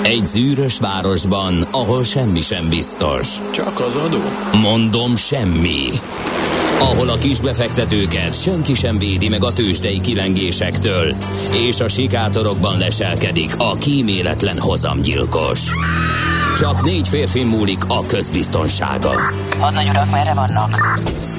Egy zűrös városban, ahol semmi sem biztos. Csak az adó? Mondom, semmi. Ahol a kisbefektetőket senki sem védi meg a tőzsdei kilengésektől, és a sikátorokban leselkedik a kíméletlen hozamgyilkos. Csak 4 férfi múlik a közbiztonsága. Hadnagy urak, merre vannak?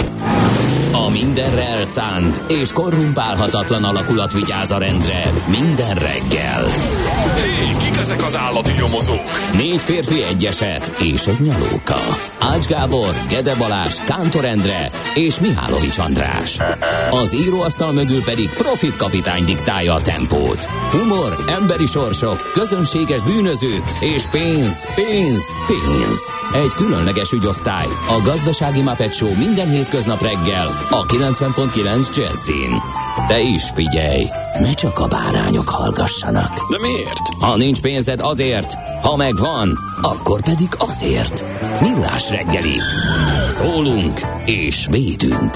A mindenre elszánt és korrumpálhatatlan alakulat vigyáz a rendre minden reggel. Hé, kik ezek az állati nyomozók? 4 férfi, egy eset és egy nyalóka. Ács Gábor, Gede Balázs, Kántor Endre és Mihálovics András. Az íróasztal mögül pedig Profit kapitány diktálja a tempót. Humor, emberi sorsok, közönséges bűnözők és pénz, pénz, pénz. Egy különleges ügyosztály, a Gazdasági Muppet Show minden hétköznap reggel a 90.9 Jazzin. De is figyelj, ne csak a bárányok hallgassanak. De miért? Ha nincs pénzed, azért, ha megvan, akkor pedig azért. Millás reggeli. Szólunk és védünk.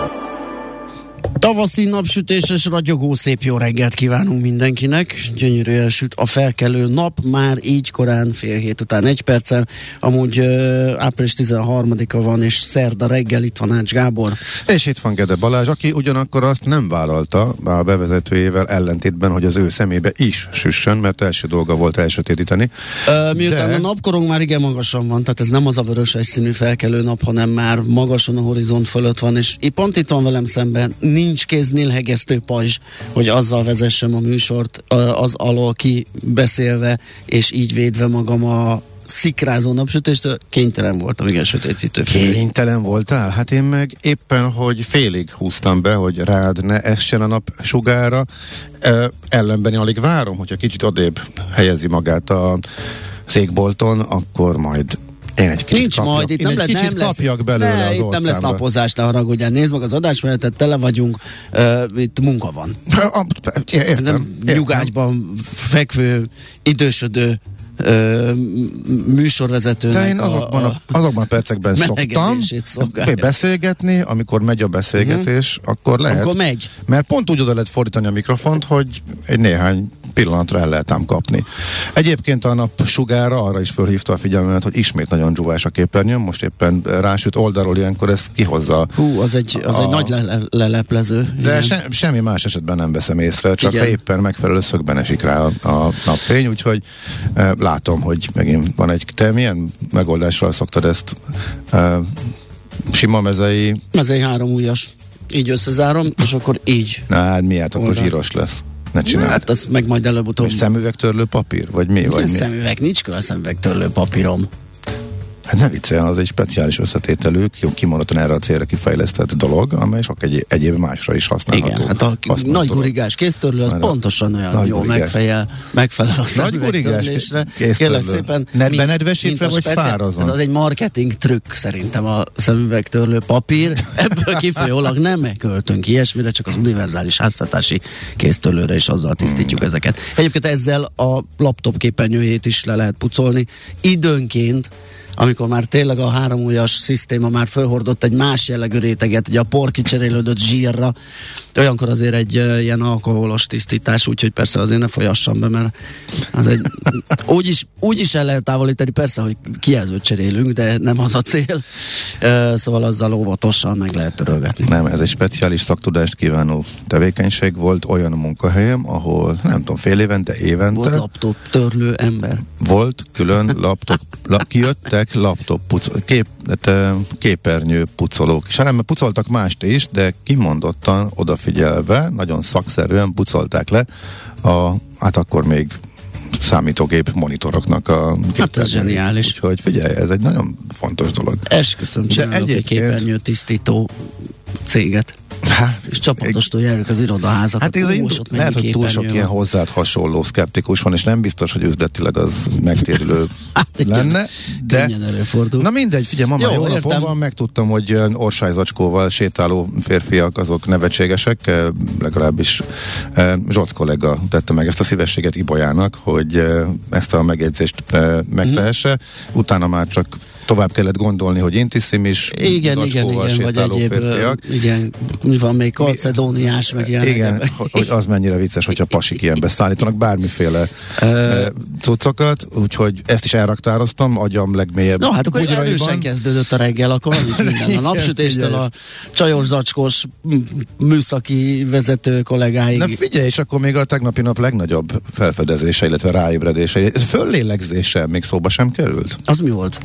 Tavaszi napsütéses, ragyogó, szép jó reggelt kívánunk mindenkinek. Gyönyörűen süt a felkelő nap, már így korán 6:30 után 1 perccel. Amúgy április 13-a van, és szerda reggel itt van Ács Gábor. És itt van Gede Balázs, aki ugyanakkor azt nem vállalta a bevezetőjével ellentétben, hogy az ő szemébe is süssön, mert első dolga volt elsötétíteni. Miután a napkorong már igen magasan van, tehát ez nem az a vöröses színű felkelő nap, hanem már magasan a horizont fölött van, és pont itt van velem szemben, nincs kéznél hegesztő pajzs, hogy azzal vezessem a műsort, az alól kibeszélve, és így védve magam a szikrázó napsütéstől. Kénytelen voltam, igen, sötétítő. Kénytelen voltál? Hát én meg éppen, hogy félig húztam be, hogy rád ne essen a nap sugára. Ellenben én alig várom, hogyha kicsit odébb helyezi magát a székbolton, akkor majd én egy kicsit majd, itt nem kapjak belőle az itt nem lesz napozás, ne haragudjál. Nézd meg az adásmenetet, tele vagyunk, itt munka van. Értem. Nyugágyban fekvő, idősödő műsorvezetőnek. De én azokban a percekben szoktam beszélgetni, amikor megy a beszélgetés, akkor lehet. Akkor megy. Mert pont úgy oda lehet fordítani a mikrofont, hogy egy néhány pillanatra el lehet ám kapni. Egyébként a nap sugára arra is fölhívta a figyelmet, hogy ismét nagyon dzsúvás a képernyőn, most éppen rásüt oldalról, ilyenkor ez kihozza. Az egy nagy leleplező. De semmi más esetben nem veszem észre, csak ha éppen megfelelő szögben esik rá a napfény, úgyhogy látom, hogy megint van egy... Te milyen megoldással szoktad ezt? Sima mezei 3 ujjas. Így összezárom, és akkor így. Hát miért? Akkor zsíros lesz. Ne csináld. Hát az meg majd előbb-utóbb. És szemüvegtörlő papír? Vagy mi? Vagy szemüveg, nincs külön szemüvegtörlő papírom. Hát ne vicceljen, az egy speciális összetételű, kimondottan erre a célra kifejlesztett dolog, amely sok egyéb másra is használható. Igen, hát a nagy gurigás kéztörlő az pontosan olyan jó megfelel a szemüvegtörlésre. Kérlek szépen. Benedvesítve vagy szárazon? Ez egy marketing trükk szerintem a szemüvegtörlő papír. Ebből kifolyólag nem költünk ilyesmire, csak az univerzális háztartási kéztörlőre, és azzal tisztítjuk ezeket. Egyébként ezzel a laptop képernyőjét is le lehet pucolni. Időnként, amikor már tényleg a 3 ujjas szisztéma már fölhordott egy más jellegű réteget, ugye a por kicserélődött zsírra, olyankor azért egy ilyen alkoholos tisztítás, úgyhogy persze azért ne folyassam be, mert az egy úgyis el lehet távolítani, persze, hogy kijelzőt cserélünk, de nem az a cél, szóval azzal óvatosan meg lehet törölgetni. Nem, ez egy speciális szaktudást kívánó tevékenység volt olyan munkahelyem, ahol nem tudom, fél évente, évente volt laptop törlő ember. Volt külön laptop, kijöttek laptop képernyő pucolók. És nem pucoltak mást is, de kimondottan odafigyelve, nagyon szakszerűen pucolták le hát akkor még számítógép monitoroknak a hát ez zseniális. Úgyhogy figyelj, ez egy nagyon fontos dolog. Esküszöm, csinálok egy képernyő tisztító céget. És csapatostól járjuk az irodaházakat. Hát lehet, hogy túl sok ilyen hozzád hasonló szkeptikus van, és nem biztos, hogy üzletileg az megtérülő lenne. De könnyen előfordul. Na mindegy, figyelj, ma jó napon van, megtudtam, hogy orsályzacskóval sétáló férfiak azok nevetségesek, legalábbis Zsoc kollega tette meg ezt a szívességet Ibolyának, hogy ezt a megjegyzést megtehesse. Utána már csak tovább kellett gondolni, hogy intiszimis, igen, vagy egyéb, igen, mi van még, kalcedóniás, meg ilyen. Igen, hogy az mennyire vicces, hogyha pasik ilyenbe szállítanak bármiféle cuccokat, úgyhogy ezt is elraktároztam, agyam legmélyebb. No, hát akkor erősen kezdődött a reggel, akkor minden. A napsütéstől a csajos zacskós műszaki vezető kollégáig. Na figyelj, és akkor még a tegnapi nap legnagyobb felfedezése, illetve ráébredése. Föllélegzéssel még szóba sem került. Az mi volt?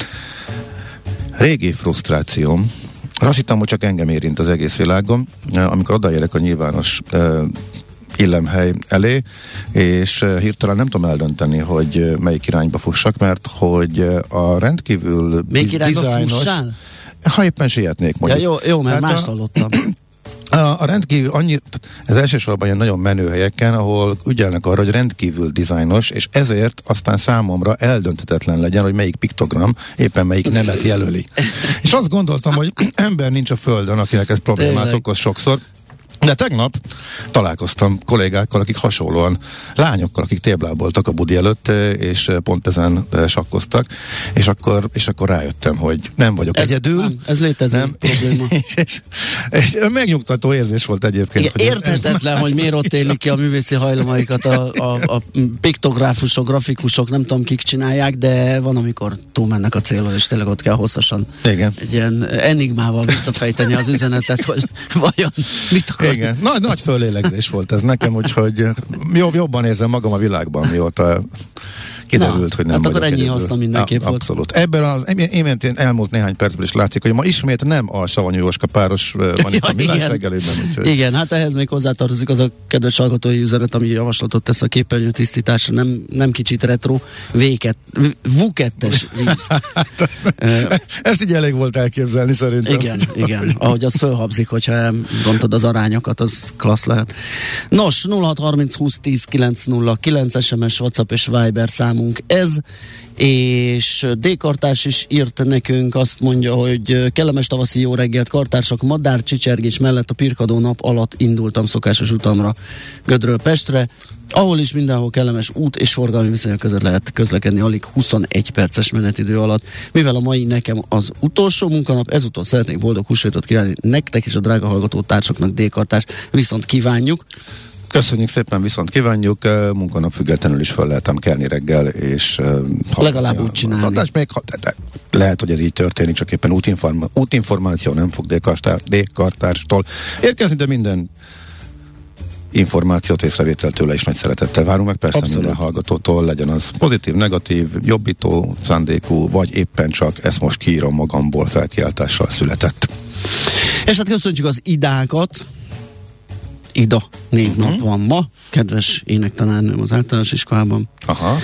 Régi frusztrációm. Azt hittem, hogy csak engem érint az egész világon, amikor odaérek a nyilvános illemhely elé, és hirtelen nem tudom eldönteni, hogy melyik irányba fussak, mert hogy a rendkívül melyik irányba fussál? Ha éppen sietnék, mondjuk. Ja, jó, mert mást hallottam. A rendkívül ez elsősorban ilyen nagyon menő helyeken, ahol ügyelnek arra, hogy rendkívül dizájnos, és ezért aztán számomra eldönthetetlen legyen, hogy melyik piktogram éppen melyik nemet jelöli. És azt gondoltam, hogy ember nincs a földön, akinek ez problémát okoz sokszor. De tegnap találkoztam kollégákkal, akik hasonlóan, lányokkal, akik tébláboltak a budi előtt, és pont ezen sakkoztak, és akkor rájöttem, hogy nem vagyok egyedül. Nem, ez létező probléma. És megnyugtató érzés volt egyébként. Igen, érthetetlen, hogy miért ott élik ki a művészi hajlamaikat a piktográfusok, grafikusok, nem tudom kik csinálják, de van, amikor túlmennek a célon, és tényleg ott kell hosszasan egy ilyen enigmával visszafejteni az üzenetet, hogy vajon mit akar. Igen, nagy fölélegzés volt ez nekem, úgyhogy jobban érzem magam a világban, mióta kiderült, hogy nem hát vagyok akkor ennyi haszna mindenképp volt. Abszolút. Ebben az elmúlt néhány percben is látszik, hogy ma ismét nem a Savanyú Jóska páros van itt a Millás reggelében. Úgyhogy... Igen, hát ehhez még hozzátartozik az a kedves hallgatói üzenet, ami javaslatot tesz a képernyő tisztításra, nem kicsit retro, vukettes víz. Ezt így elég volt elképzelni szerintem. Igen, ahogy az fölhabzik, hogyha elrontod az arányokat, az klassz lehet. Nos, 0630 20 10 909 SMS, WhatsApp és Viber számunk ez, és D-kartárs is írt nekünk, azt mondja, hogy kellemes tavaszi jó reggelt, kartársak, madár csicsergés mellett a pirkadó nap alatt indultam szokásos utamra Gödről Pestre, ahol is mindenhol kellemes út és forgalmi viszonyok között lehet közlekedni alig 21 perces menetidő alatt. Mivel a mai nekem az utolsó munkanap, ezúttal szeretnék boldog húsvétot kívánni nektek és a drága hallgató társaknak, D-kartárs, viszont kívánjuk. Köszönjük szépen, viszont kívánjuk, munkanap függetlenül is fel lehetem kelni reggel, és legalább úgy csinálni. Lehet, hogy ez így történik, csak éppen útinformáció nem fog D-kartárstól érkezni, de minden információt, észrevétel tőle is nagy szeretettel várunk meg, persze abszolút. Minden hallgatótól, legyen az pozitív, negatív, jobbító szándékú, vagy éppen csak ezt most kiírom magamból felkiáltással született. És hát köszönjük az idákat. Ida névnap van ma, kedves énektanárnőm az általános iskolában. Aha.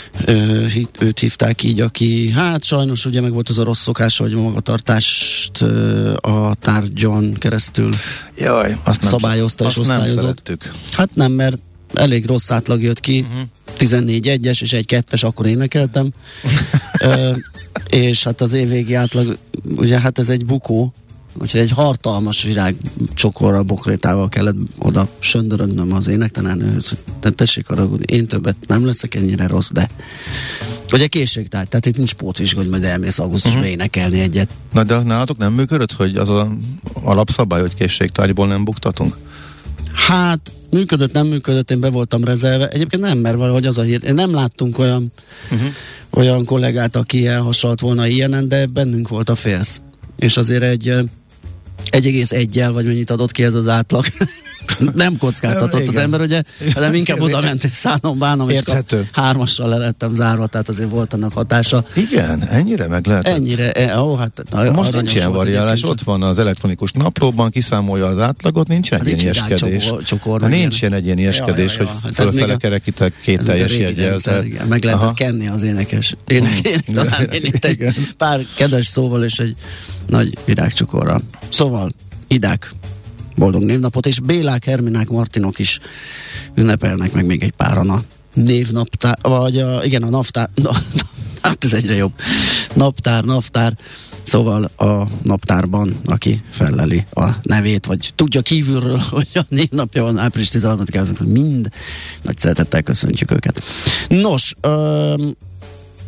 Őt hívták így, aki hát sajnos ugye meg volt az a rossz szokása, hogy magatartást a tárgyon keresztül szabályozta és osztályozott. Nem szerettük. Hát nem, mert elég rossz átlag jött ki, 14-1-es és 1-2-es, akkor énekeltem. És hát az évvégi átlag, ugye hát ez egy bukó, úgyhogy egy hatalmas virágcsokorral, bokrétával kellett oda söndörögnöm az énektanárnőhöz, hogy tessék haragudni, én többet nem leszek ennyire rossz, de ugye készségtár, tehát itt nincs pótvizsga, hogy majd elmész augusztusba énekelni egyet. Na de az nálatok nem működött, hogy az a alapszabály, hogy készségtárgyból nem buktatunk? Hát működött, nem működött, én be voltam rezelve. Egyébként nem, mert valahogy az a hír. Nem láttunk olyan kollégát, aki elhasalt volna ilyenen, de bennünk volt a félsz. És azért egy 1,1-jel, vagy mennyit adott ki ez az átlag. Nem kockáztatott az ember, ugye, hanem inkább oda ment és szállom, bánom, és 3-assal le lettem zárva, tehát azért volt annak hatása. Igen, ennyire meg lehet. Ennyire, most nincs ilyen variálás, ott van az elektronikus naplóban, kiszámolja az átlagot, nincs egyénieskedés. Nincs ilyen egyénieskedés, hogy fölfele kerekítek 2 teljes jeggyel. Meg lehetett kenni az énekes. Talán én itt egy pár kedves szóval és egy nagy virágcsokorral. Szóval, idák, boldog névnapot, és Bélák, Herminák, Martinok is ünnepelnek, meg még egy páran a névnaptár, vagy a naptár, hát ez egyre jobb. Naptár, szóval a naptárban, aki felleli a nevét, vagy tudja kívülről, hogy a névnapja van április 13-án, mind nagy szeretettel köszöntjük őket. Nos,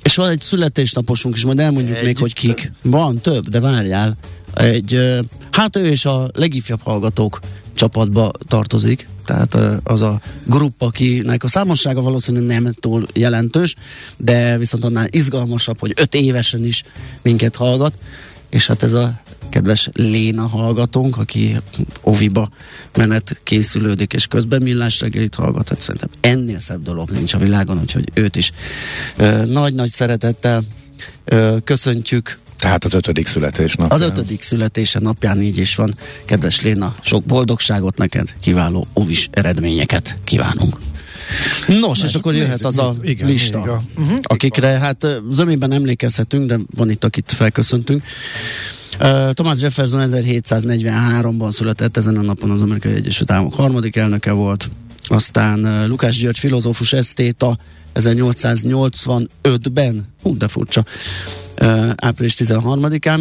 És van egy születésnaposunk is, majd elmondjuk még, hogy kik. Van több, de várjál. Hát ő és a legifjabb hallgatók csapatba tartozik, tehát az a grupp, akinek a számossága valószínűleg nem túl jelentős, de viszont annál izgalmasabb, hogy 5 évesen is minket hallgat, és hát ez a kedves Léna hallgatónk, aki oviba menet készülődik, és közben Millás reggelit hallgat, hát szerintem ennél szebb dolog nincs a világon, úgyhogy őt is nagy-nagy szeretettel köszöntjük. Tehát az 5. születésnap. Az 5. születése napján így is van. Kedves Léna, sok boldogságot neked, kiváló ovis eredményeket kívánunk. Nos, és akkor jöhet az a lista, akikre hát zömében emlékezhetünk, de van itt, akit felköszöntünk. Thomas Jefferson 1743-ban született, ezen a napon az Amerikai Egyesült Államok 3. elnöke volt. Aztán Lukács György filozófus esztéta 1885-ben, de furcsa, április 13-án.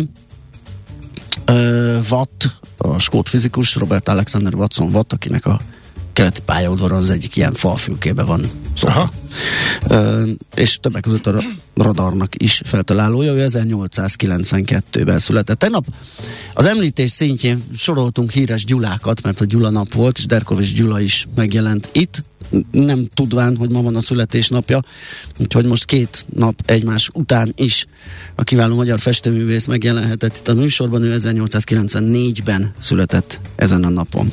Watt, a skót fizikus, Robert Alexander Watson Watt, akinek a keleti pályaudvaron az egyik ilyen falfülkébe van szó. És többek között a radarnak is feltalálója, ő 1892-ben született. Tegnap az említés szintjén soroltunk híres Gyulákat, mert a Gyula nap volt, és Derkovics Gyula is megjelent itt, nem tudván, hogy ma van a születésnapja, úgyhogy most 2 nap egymás után is a kiváló magyar festőművész megjelenhetett itt a műsorban, ő 1894-ben született ezen a napon.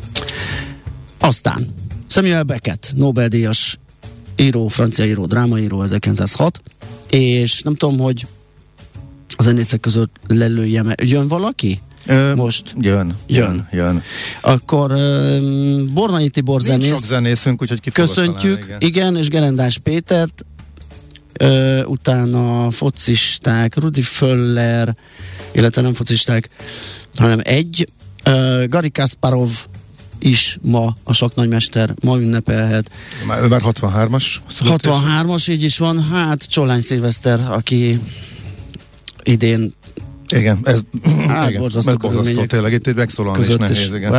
Aztán Samuel Beckett, Nobel-díjas író, francia író, drámaíró, 1906, és nem tudom, hogy a zenészek között lelőjem, jön valaki? Most? Jön. Akkor Bornai Tibor zenész. Nincs sok zenészünk, úgyhogy köszöntjük, talán, igen, és Gerendás Pétert, utána focisták, Rudi Föller, illetve nem focisták, hanem Garry Kasparov is ma a sakknagymester, ma ünnepelhet. Ő már 63-as. 63-as, így is van. Hát Csollány Szilveszter, aki idén igen, ez borzasztó tényleg, itt megszólalni is nehéz, igen.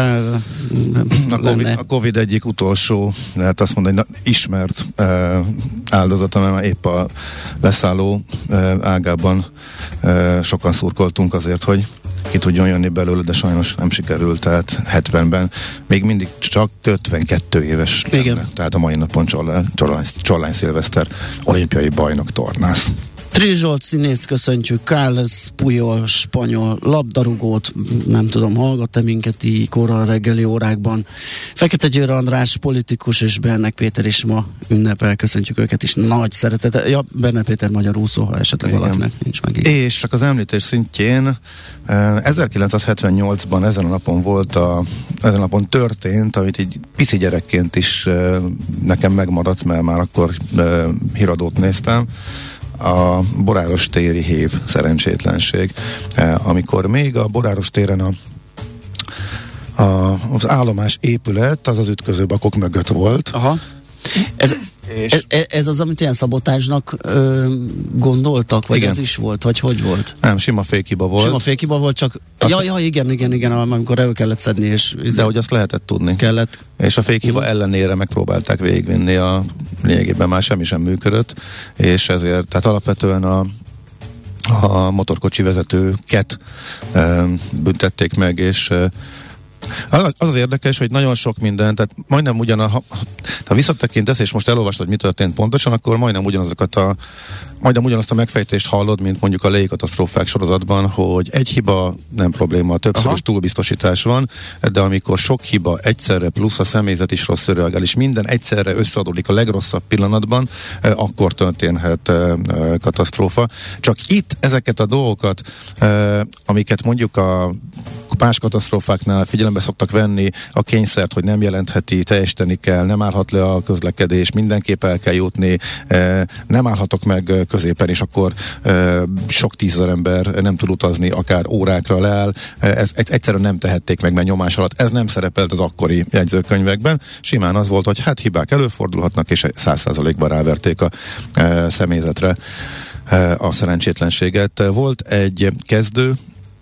A Covid egyik utolsó, lehet azt mondani, ismert áldozata, mert épp a leszálló ágában sokan szurkoltunk azért, hogy ki tudjon jönni belőle, de sajnos nem sikerült, tehát 70-ben még mindig csak 52 éves lenne. Tehát a mai napon Csollány Szilveszter olimpiai bajnok tornász. Trill Zsolt színészt köszöntjük, Carles Puyol spanyol labdarúgót, nem tudom, hallgat-e minket így korral reggeli órákban. Fekete Győr András politikus és Bernek Péter is ma ünnepel, köszöntjük őket is nagy szeretet. Ja, Bernek Péter magyar úszó, ha esetleg valakinek nincs meg így. És csak az említés szintjén 1978-ban ezen a napon történt, amit így pici gyerekként is nekem megmaradt, mert már akkor híradót néztem, a Boráros téri hév szerencsétlenség. Amikor még a Boráros téren az állomás épület az ütköző bakok mögött volt. Aha. Ez az, amit ilyen szabotázsnak gondoltak, vagy igen. Ez is volt, vagy hogy volt? Nem, sima fékhiba volt. Sima fékhiba volt, csak igen, amikor elő kellett szedni, és de hogy azt lehetett tudni. Kellett. És a fékhiba ellenére megpróbálták végigvinni, a lényegében már semmi sem működött, és ezért, tehát alapvetően a motorkocsi vezetőket büntették meg, és az érdekes, hogy nagyon sok minden, tehát majdnem ha visszatekintesz, és most elolvasod, hogy mi történt pontosan, akkor majdnem ugyanazt a megfejtést hallod, mint mondjuk a légikatasztrófák sorozatban, hogy egy hiba nem probléma, többszörös túlbiztosítás van, de amikor sok hiba egyszerre, plusz a személyzet is rossz reagál, és minden egyszerre összeadódik a legrosszabb pillanatban, akkor történhet katasztrófa. Csak itt ezeket a dolgokat, amiket mondjuk a más katasztrófáknál figyelembe szoktak venni, a kényszert, hogy nem jelentheti, teljesíteni kell, nem állhat le a közlekedés, mindenképp el kell jutni, nem állhatok meg középen, és akkor sok 10 000 ember nem tud utazni, akár órákra leáll. Ezt egyszerűen nem tehették meg, mert nyomás alatt. Ez nem szerepelt az akkori jegyzőkönyvekben. Simán az volt, hogy hát hibák előfordulhatnak, és 100%-ban ráverték a személyzetre a szerencsétlenséget. Volt egy kezdő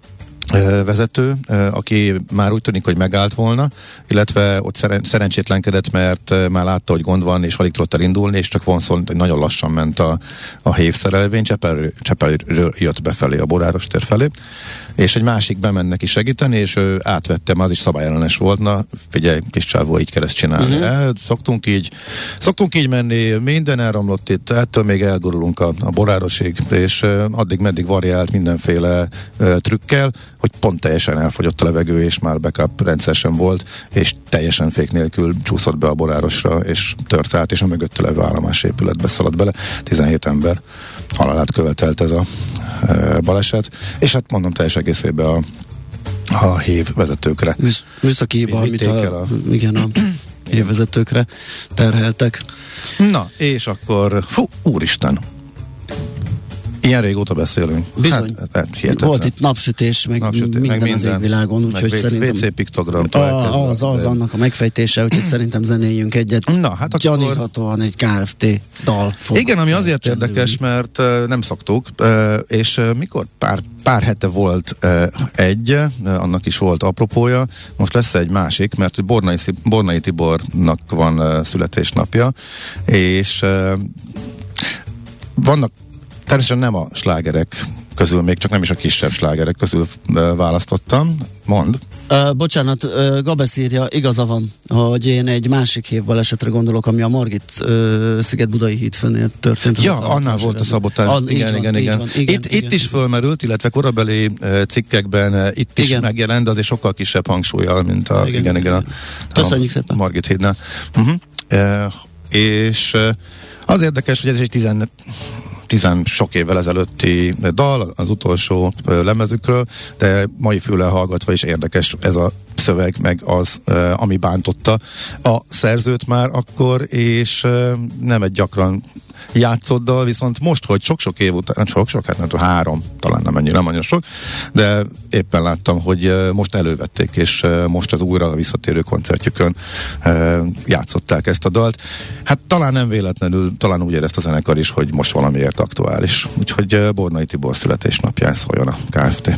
vezető, aki már úgy tűnik, hogy megállt volna, illetve ott szerencsétlenkedett, mert már látta, hogy gond van, és alig tudott elindulni, és csak vonszol, hogy nagyon lassan ment a hévszerelvény, Csepelről jött befelé, a Boráros tér felé, és egy másik bement neki segíteni, és ő átvette, már az is szabályellenes volt, na figyelj, kis csávó, így kell ezt csinálni. Szoktunk így menni, minden elromlott itt, ettől még elgurulunk a Borárosig, és addig-meddig variált mindenféle trükkel, hogy pont teljesen elfogyott a levegő, és már backup rendszer sem volt, és teljesen fék nélkül csúszott be a Borárosra, és tört át, és a mögötte levő állomásépületbe szaladt bele. 17 ember halálát követelt ez a baleset, és hát mondom, teljes egészében a hév vezetőkre. Műszaki hiba, amit a hévvezetőkre terheltek. Na, és akkor, úristen, ilyen régóta beszélünk. Bizony. Hát, volt itt napsütés, meg minden az égvilágon, úgyhogy szerintem... WC piktogram. Az annak a megfejtése, úgyhogy szerintem zenéljünk egyet. Na, hát gyaníthatóan egy Kft. Dal fog. Igen, ami azért érdekes, mert nem szoktuk, és mikor pár hete volt annak is volt apropója, most lesz egy másik, mert Bornai Tibornak van születésnapja, és vannak természetesen nem a slágerek közül, még csak nem is a kisebb slágerek közül választottam. Mondd. Bocsánat, Gabesz írja, igaza van, hogy én egy másik hévbalesetre gondolok, ami a Margit Sziget-Budai hídfőnél történt. Ja, annál volt a szabotás. Igen. Itt is fölmerült, illetve korabeli cikkekben itt is megjelent, de azért sokkal kisebb hangsúlyjal, mint a Köszönjük szépen. Margit hídnál. És az érdekes, hogy ez egy 10 sok évvel ezelőtti dal, az utolsó lemezükről, de mai füllel hallgatva is érdekes ez a szöveg, meg az, ami bántotta a szerzőt már akkor, és nem egy gyakran játszott dal, viszont most, hogy sok-sok év után, hát nem tudom, 3, talán nem annyira sok, de éppen láttam, hogy most elővették, és most az újra visszatérő koncertjükön játszották ezt a dalt. Hát talán nem véletlenül, talán úgy érezte a zenekar is, hogy most valamiért aktuális. Úgyhogy Bornai Tibor születésnapján szóljon a Kft.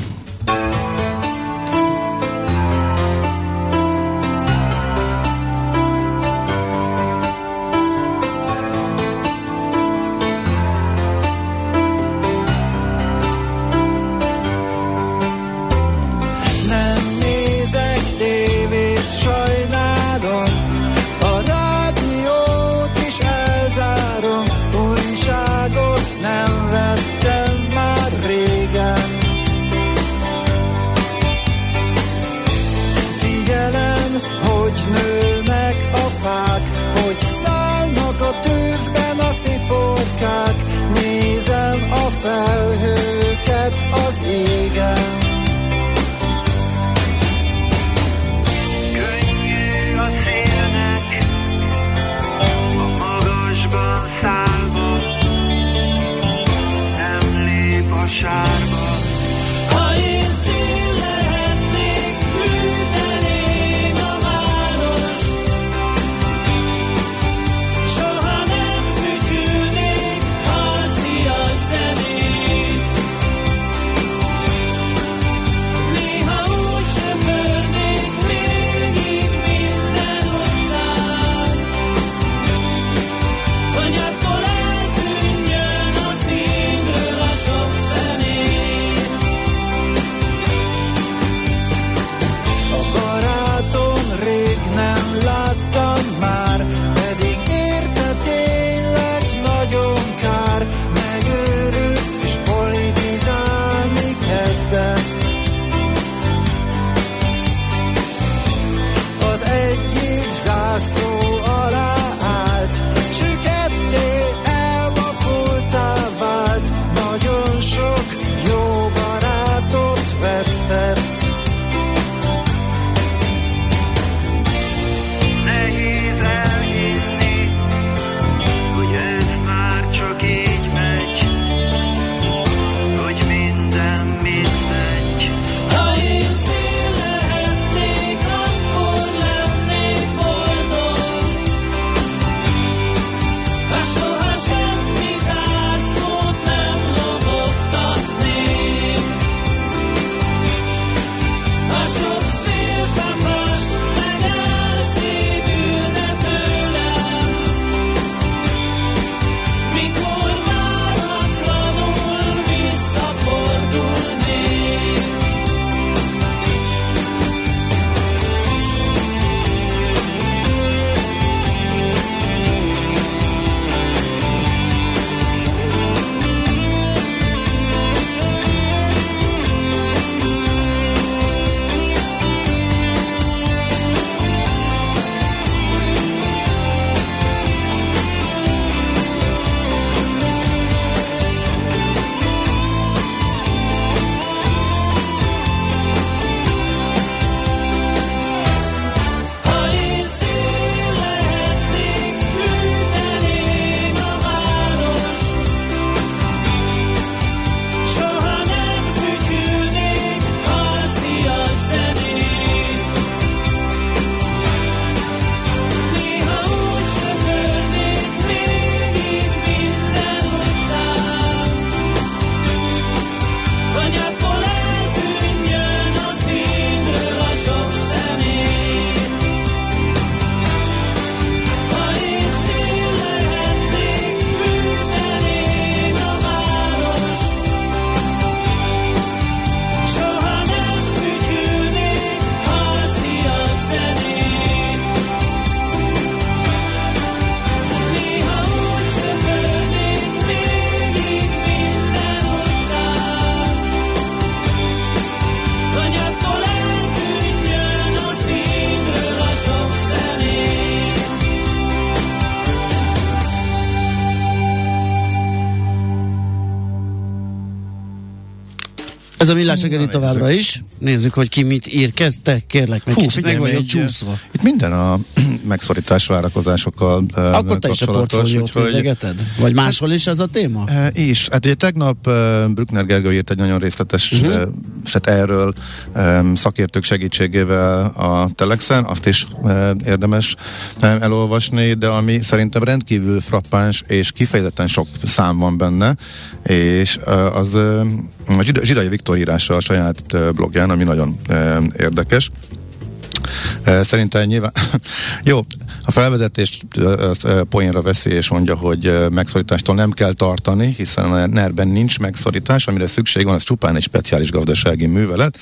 Ez a Millás reggeli továbbra is. Nézzük, hogy ki mit ír. Kezdte, kérlek, meg kicsit meg vagyok csúszva. Itt minden a megszorítás várakozásokkal akkor te is a portfóliót nézegeted? Vagy máshol is ez a téma? És hát ugye tegnap Brückner Gergely írt egy nagyon részletes eset erről szakértők segítségével a Telexen, azt is érdemes elolvasni, de ami szerintem rendkívül frappáns és kifejezetten sok szám van benne, és az a Zsidai Viktor írása a saját blogján, ami nagyon érdekes. Szerintem nyilván jó, a felvezetést poénra veszi és mondja, hogy megszorítástól nem kell tartani, hiszen a NER-ben nincs megszorítás, amire szükség van, az csupán egy speciális gazdasági művelet,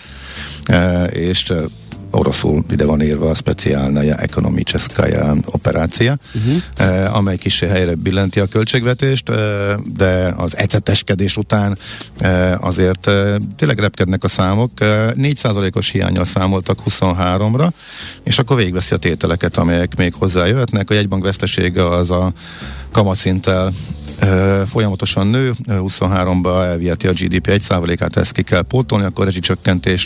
és oroszul ide van írva a speciálnaja ekonomicheskaja operácia, amely kicsi helyre billenti a költségvetést, de az eceteskedés után azért tényleg repkednek a számok. 4%-os hiánnyal számoltak 23-ra, és akkor végigveszi a tételeket, amelyek még hozzájöhetnek. A jegybank vesztesége az a kamatszinttel folyamatosan nő, 23-ba elviheti a GDP 1%-át, ezt ki kell pótolni, akkor rezsicsökkentés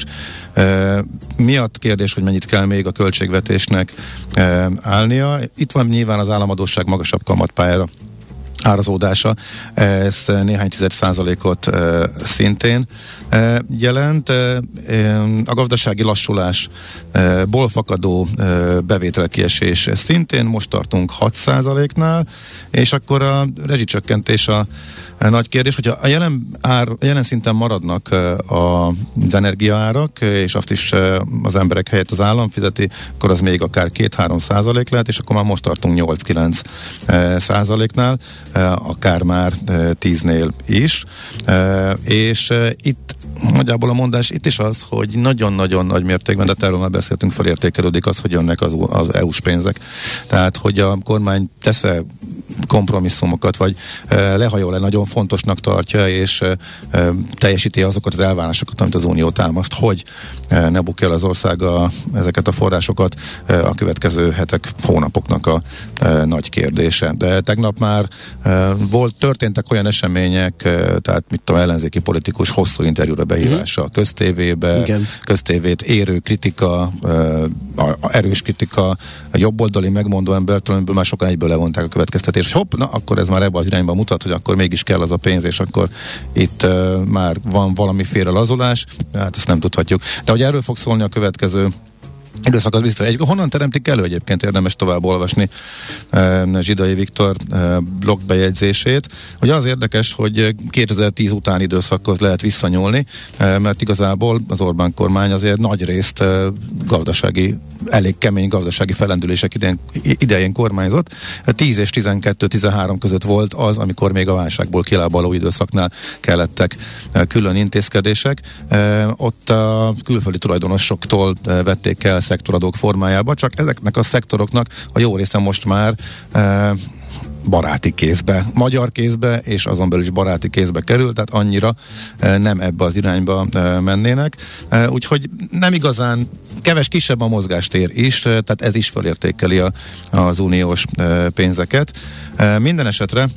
miatt kérdés, hogy mennyit kell még a költségvetésnek állnia. Itt van nyilván az államadósság magasabb kamatpályára árazódása, ez néhány 10%-ot szintén jelent. A gazdasági lassulásból fakadó bevételkiesés szintén, most tartunk 6%-nál, és akkor a rezsicsökkentés a nagy kérdés, hogyha a jelen szinten maradnak az energiaárak, és azt is az emberek helyett az állam fizeti, akkor az még akár 2-3% lehet, és akkor már most tartunk 8-9%-nál, akár már 10-nél is. És itt nagyjából a mondás itt is az, hogy nagyon-nagyon nagy mértékben, de erről már beszéltünk, felértékelődik az, hogy jönnek az EU-s pénzek. Tehát, hogy a kormány tesz-e kompromisszumokat, vagy lehajol-e, nagyon fontosnak tartja, és teljesíti azokat az elvárásokat, amit az Unió támaszt, hogy ne bukja el az ország ezeket a forrásokat, a következő hetek, hónapoknak a nagy kérdése. De tegnap már történtek olyan események, tehát mit tudom, ellenzéki politikus hosszú interjúra behívása a köztévébe, köztévét érő kritika, erős kritika, a jobboldali megmondó embertől, amiből már sokan egyből levonták a következtetést, hogy hopp, na akkor ez már ebbe az irányba mutat, hogy akkor mégis kell az a pénz, és akkor itt már van valamiféle lazulás, hát ezt nem tudhatjuk. De hogy erről fog szólni a következő időszak, az biztos. Honnan teremtik elő, egyébként érdemes tovább olvasni Zsidai Viktor blogbejegyzését, hogy az érdekes, hogy 2010 utáni időszakhoz lehet visszanyúlni, mert igazából az Orbán kormány azért nagy részt elég kemény gazdasági fellendülések idején kormányzott. 10 és 12-13 között volt az, amikor még a válságból kilábaló időszaknál kellettek külön intézkedések. Ott a külföldi tulajdonosoktól vették el szektoradók formájába, csak ezeknek a szektoroknak a jó része most már baráti kézbe, magyar kézbe, és azon belül is baráti kézbe kerül, tehát annyira nem ebbe az irányba mennének. Úgyhogy nem igazán, kisebb a mozgástér is, tehát ez is felértékeli az uniós pénzeket. Minden esetre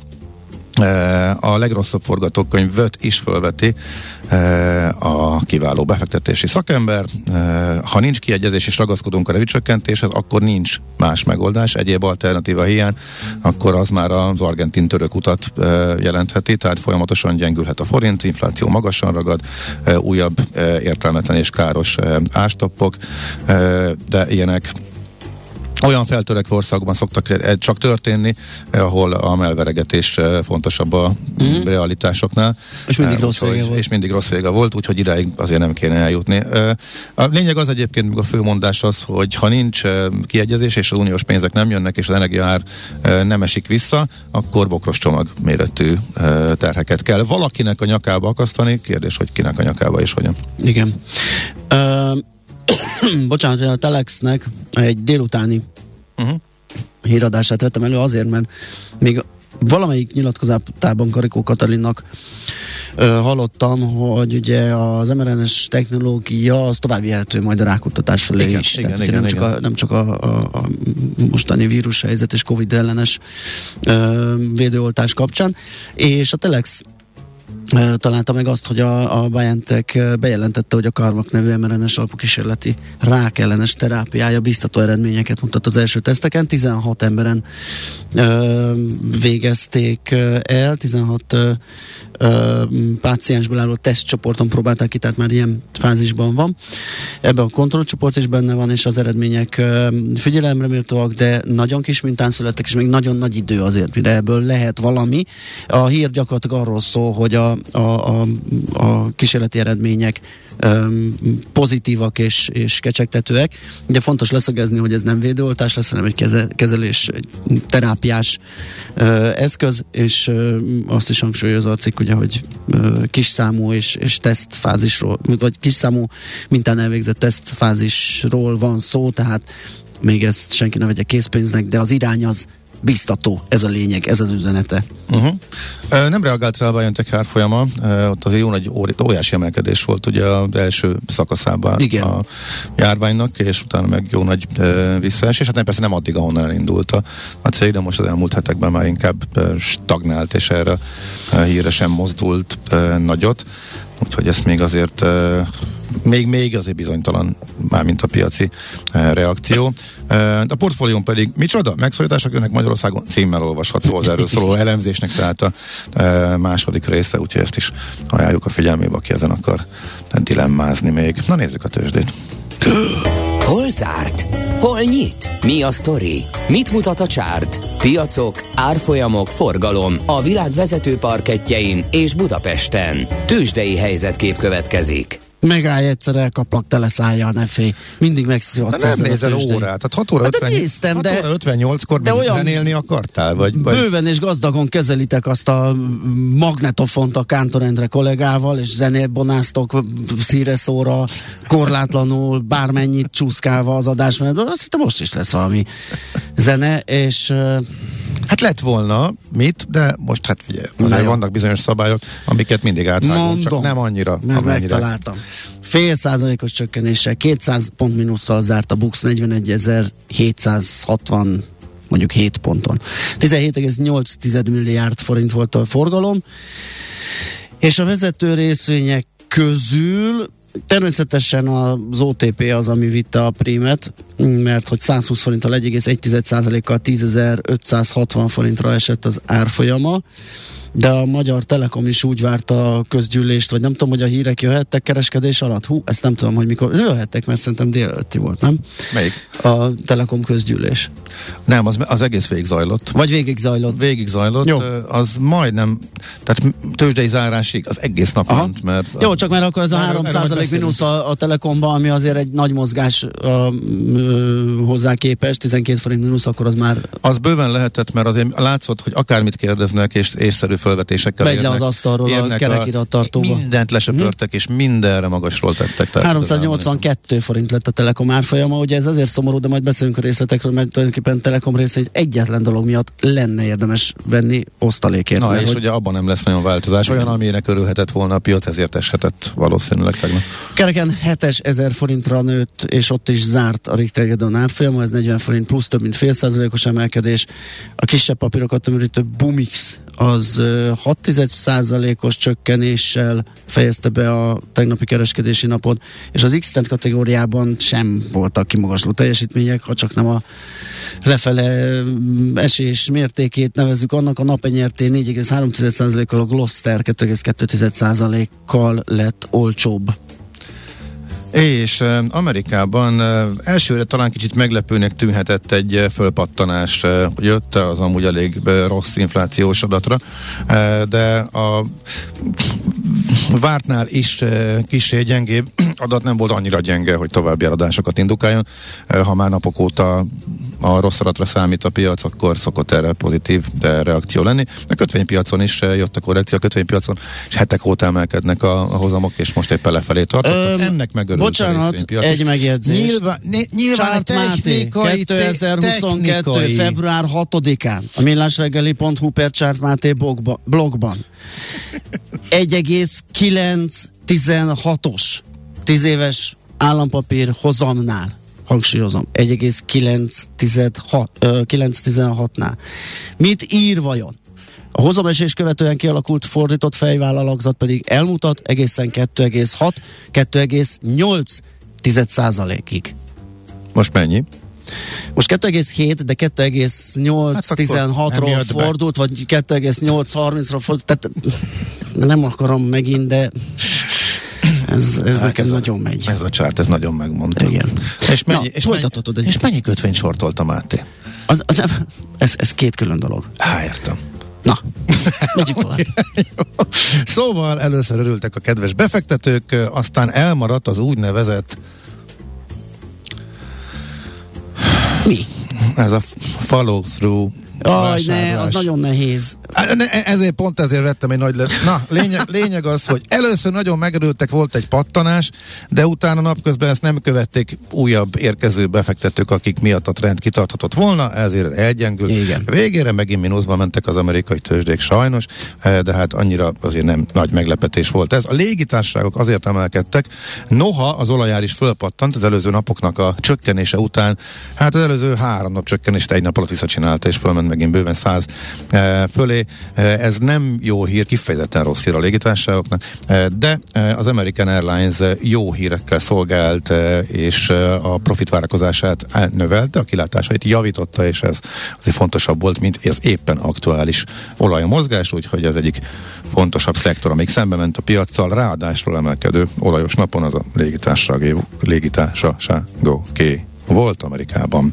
a legrosszabb forgatókönyvet is fölveti a kiváló befektetési szakember. Ha nincs kiegyezés és ragaszkodunk a rezsicsökkentéshez, akkor nincs más megoldás, egyéb alternatíva hiány, akkor az már az argentin-török utat jelentheti, tehát folyamatosan gyengülhet a forint, infláció magasan ragad, újabb értelmetlen és káros ástoppok, de ilyenek olyan feltörekvő országokban szoktak csak történni, ahol a melveregetés fontosabb a realitásoknál. És mindig rossz vége volt. És mindig rossz vége volt, úgyhogy idáig azért nem kéne eljutni. A lényeg az egyébként, még a főmondás az, hogy ha nincs kiegyezés, és az uniós pénzek nem jönnek, és az energiaár nem esik vissza, akkor bokros csomag méretű terheket kell valakinek a nyakába akasztani. Kérdés, hogy kinek a nyakába és hogyan. Igen. Bocsánat, a Telexnek egy délutáni híradását vettem elő azért, mert még valamelyik nyilatkozatában Karikó Katalinnak hallottam, hogy ugye az mRNA-s technológia az tovább vihető majd a rákutatás felé is. Igen, nem csak a mostani vírushelyzet és Covid ellenes védőoltás kapcsán. És a Telex találta meg azt, hogy a BioNTech bejelentette, hogy a CARVac nevű mRNA-s alapú kísérleti rákellenes terápiája biztató eredményeket mutat az első teszteken. 16 emberen végezték el, 16 páciensből álló tesztcsoporton próbálták ki, tehát már ilyen fázisban van. Ebben a kontrollcsoport is benne van, és az eredmények figyelemre méltóak, de nagyon kis mintán születtek, és még nagyon nagy idő azért, mire ebből lehet valami. A hír gyakorlatilag arról szól, hogy a kísérleti eredmények pozitívak és kecsegtetőek. Ugye fontos leszögezni, hogy ez nem védőoltás lesz, hanem egy kezelés, egy terápiás eszköz, és azt is hangsúlyozza a cikk, ugye, hogy kisszámú és tesztfázisról, vagy kisszámú mintán elvégzett tesztfázisról van szó, tehát még ezt senki ne vegye készpénznek, de az irány az biztató, ez a lényeg, ez az üzenete. Nem reagált rá a BioNTech árfolyama, ott azért jó nagy óriási emelkedés volt ugye az első szakaszában a járványnak, és utána meg jó nagy visszaesés, hát persze nem addig, ahonnan elindult a cég, de most az elmúlt hetekben már inkább stagnált, és erre a hírre sem mozdult nagyot, úgyhogy ezt még azért még azért bizonytalan, mármint a piaci reakció. A portfólión pedig micsoda? Megszorítások jönnek Magyarországon, címmel olvasható az erről szóló elemzésnek, tehát a második része, úgyhogy ezt is ajánljuk a figyelmébe, aki ezen akar dilemmázni még. Na nézzük a tőzsdét. Hol zárt? Hol nyit? Mi a sztori? Mit mutat a csárt? Piacok, árfolyamok, forgalom a világ vezető parkettjein és Budapesten. Tőzsdei helyzetkép következik. Megállj egyszer, elkaplak tele szájjal, ne félj. Mindig megszívhatsz. Nem nézel órát, tehát 6 óra 58-kor zenélni akartál? Vagy? Bőven és gazdagon kezelitek azt a magnetofont a Kántor Endre kollégával, és zenélbonáztok szíre szóra, korlátlanul, bármennyit csúszkálva az adásmenetből. Azt hittem, most is lesz valami zene, és... Hát lett volna mit, de most hát figyelj, azért vannak bizonyos szabályok, amiket mindig átvágunk, csak nem annyira, amennyire. Megtaláltam. 0,5%-os csökkenéssel, 200 pont mínusszal zárt a BUX 41.760 mondjuk 7 ponton. 17,8 milliárd forint volt a forgalom, és a vezető részvények közül természetesen az OTP az, ami vitte a prímet, mert hogy 120 forinttal 1,1%-kal 10.560 forintra esett az árfolyama, de a Magyar Telekom is úgy várta a közgyűlést, vagy nem tudom, hogy a hírek jöhettek kereskedés alatt. Ezt nem tudom, hogy mikor jöhettek, mert szerintem délelőtti volt, nem? Melyik? A Telekom közgyűlés. Nem, az egész végig zajlott. Vagy végig zajlott. Végig zajlott. Jó. Az majdnem, tehát tőzsdei zárásig az egész nap ment, mert... Jó, csak mert akkor ez a 3% mínusz a Telekomban, ami azért egy nagy mozgás hozzá képest, 12 forint mínusz, akkor az már... Az bőven lehetett, mert azért látszott, hogy akármit kérdeznek, és észszerű felvetésekkel megy le az asztalról a kerekirattartóba. Mindent lesöpörtek, és mindenre magasról tettek. 382 forint lett a Telekom árfolyama, ugye ez azért szomorú, de majd beszélünk a részletekről, mert tulajdonképpen Telekom része egyetlen dolog miatt lenne érdemes venni osztalékért. Na, és ugye abban nem lesz nagyon változás. Olyan, aminek örülhetett volna a piac, ezért eshetett valószínűleg tegnap. Kereken 7000 forintra nőtt, és ott is zárt a Richter Gedeon árfolyama, ez 40 forint plusz több mint 0,5%-os emelkedés. A kisebb papírokat tömörítő Bumix az 6,1%-os csökkenéssel fejezte be a tegnapi kereskedési napot, és az X-Tent kategóriában sem voltak kimagasló teljesítmények, ha csak nem a lefele esés mértékét nevezzük annak, a napenyerté 4,3%-kal, a Gloster 2,2%-kal lett olcsóbb. És Amerikában elsőre talán kicsit meglepőnek tűnhetett egy fölpattanás, hogy jött az amúgy elég rossz inflációs adatra, de a vártnál is kissé gyengébb adat, nem volt annyira gyenge, hogy további eladásokat indukáljon. Ha már napok óta a rossz adatra számít a piac, akkor szokott erre pozitív reakció lenni. A kötvénypiacon is jött a korrekció, a kötvénypiacon és hetek óta emelkednek a hozamok, és most éppen lefelé tartottak. Ennek megörült. Bocsánat, egy megjegyzés. Nyilván Máté, 2022. február 6-án a millásreggeli.hu per Csárt Máté blogban 1,916-os 10 éves állampapír hozamnál, hangsúlyozom, 1,916-nál. Mit ír vajon? A hozamesés követően kialakult fordított fejvállalakzat pedig elmutat egészen 2,6-2,8%-ig. Most mennyi? Most 2,7, de 2,816-ról fordult, vagy 2,830-ról fordult, tehát nem akarom megint, de ez nekem nagyon megy. Ez a csárt, ez nagyon megmondta. Igen. És mennyi kötvényt sortolta Máté? Ez két külön dolog. Értem. Na, megyünk tovább. Szóval először örültek a kedves befektetők, aztán elmaradt az úgynevezett mi? Ez a follow-through. Ne, az nagyon nehéz. Ezért vettem egy nagy lényeg az, hogy először nagyon megörültek, volt egy pattanás, de utána napközben ezt nem követték újabb érkező befektetők, akik miatt a trend kitarthatott volna, ezért elgyengült. Igen. Végére megint mínuszba mentek az amerikai tőzsdék sajnos, de hát annyira azért nem nagy meglepetés volt ez. A légitársaságok azért emelkedtek, noha az olajár is fölpattant az előző napoknak a csökkenése után, hát az előző 3 nap csökkenést egy nap alatt visszacsinálta, és fölment megint bőven 100 fölé. Ez nem jó hír, kifejezetten rossz hír a légitársaságoknak, de az American Airlines jó hírekkel szolgált, és a profit várakozását növelte, a kilátásait javította, és ez azért fontosabb volt, mint az éppen aktuális olajmozgás, úgyhogy az egyik fontosabb szektor, amelyik szembe ment a piaccal, ráadásul emelkedő olajos napon az a légitársaságoké volt Amerikában.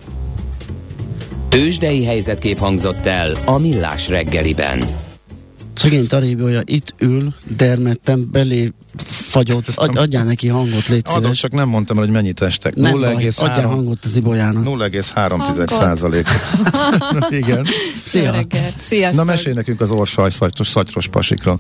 Tőzsdei helyzetkép hangzott el a Millás reggeliben. Szegény Tarébiója itt ül, dermedtem, belé fagyott. Adjál neki hangot, légy szíves. Adom, csak nem mondtam, hogy mennyit estek. Nem baj, adjál hangot az Ibolyának. 0,3%. Igen. Szia. Sziasztok. Na, mesélj nekünk az orsaj szatyros pasikról.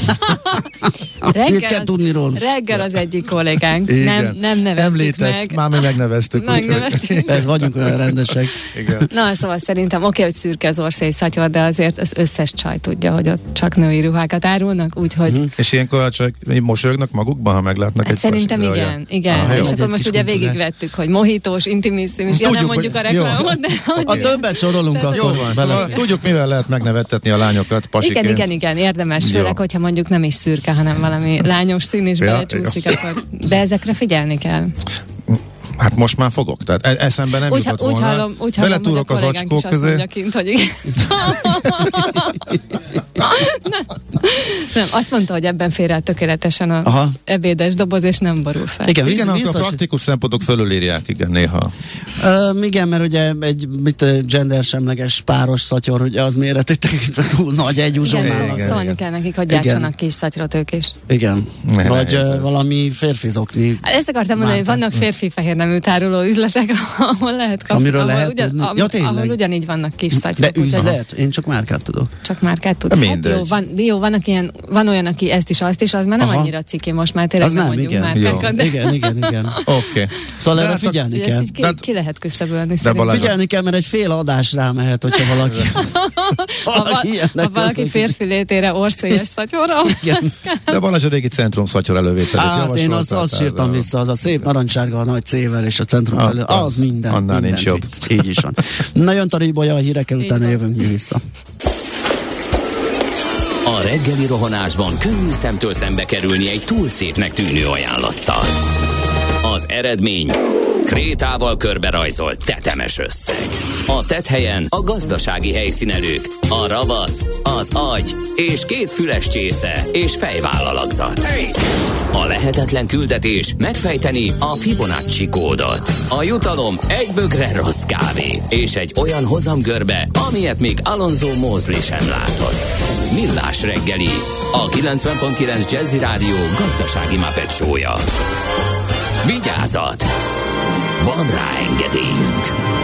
Mit kell tudni róla? Reggel az egyik kollégánk. Nem nevezzük meg. Már mi megneveztük. Ez vagyunk olyan rendesek. Igen. Na, szóval szerintem hogy szürke az orszai szatyor, de azért az összes csaj tudja, hogy ott csak női ruhákat árulnak, úgyhogy... És ilyenkor a csajok mosolyognak magukban, ha meglátnak egy szerintem igen. És akkor most ugye végigvettük, hogy mohitós, intimissimus, nem mondjuk a reklámot, de... A többet sorolunk akkor. Jó van, szóval tudjuk, mivel lehet megnevettetni a lányokat pasiként. Igen, érdemes, főleg, hogyha mondjuk nem is szürke, hanem valami lányos szín is belecsúszik, akkor... De ezekre figyelni kell. Hát most már fogok, tehát eszembe nem jutott volna. Úgy hallom, hogy a kollégánk is azt mondja kint, hogy igen. Nem, azt mondta, hogy ebben fér el tökéletesen az ebédes doboz, és nem borul fel. Igen, akkor a praktikus szempontok fölülírják, igen, néha. Igen, mert ugye egy gendersemleges páros szatyor, ugye az méretétekintve túl nagy egy uzsonnának. Szólni kell nekik, hogy gyártsanak kis szatyrot ők is. Igen. Vagy valami férfi zokni. Ezt akartam mondani, hogy vannak férfi fehér nemű táruló üzletek, ahol lehet kapni. Amiről lehet ahol ugyanígy vannak kis szatyrok. De üzlet? Én csak márkát tudok. Csak márkát tudsz. Hát jó, van olyan, aki ezt is, azt is, az már nem annyira ciki, most már tényleg nem mondjuk márkákat. Igen. Oké. Szóval erre figyelni kell. Ki lehet küszöbölni. Figyelni kell, mert egy fél adás rámehet, hogyha valaki... Ha valaki férfi létére orszélyes szatyorra. De Balázs a régi centrum szatyor elővételét javasolta. Én azt sírtam vissza, az a szép narancsárga a nagy C-vel és a centrum felül. Az minden. Annál nincs jobb. Így is van. Nagyon Taríbolya a hírekkel, utána jövünk mi vissza. A reggeli rohanásban könnyű szemtől szembe kerülni egy túl szépnek tűnő ajánlattal. Az eredmény krétával körberajzolt tetemes összeg. A tetthelyen a gazdasági helyszínelők, a ravasz, az agy és 2 füles csésze és fejvállalakzat. A lehetetlen küldetés megfejteni a Fibonacci kódot. A jutalom egy bögre rossz kávé és egy olyan hozamgörbe, amilyet még Alonso Mosley sem látott. Millás reggeli, a 90.9 Jazzy Rádió gazdasági Muppet show-ja. Vigyázat! Van rá engedélyünk!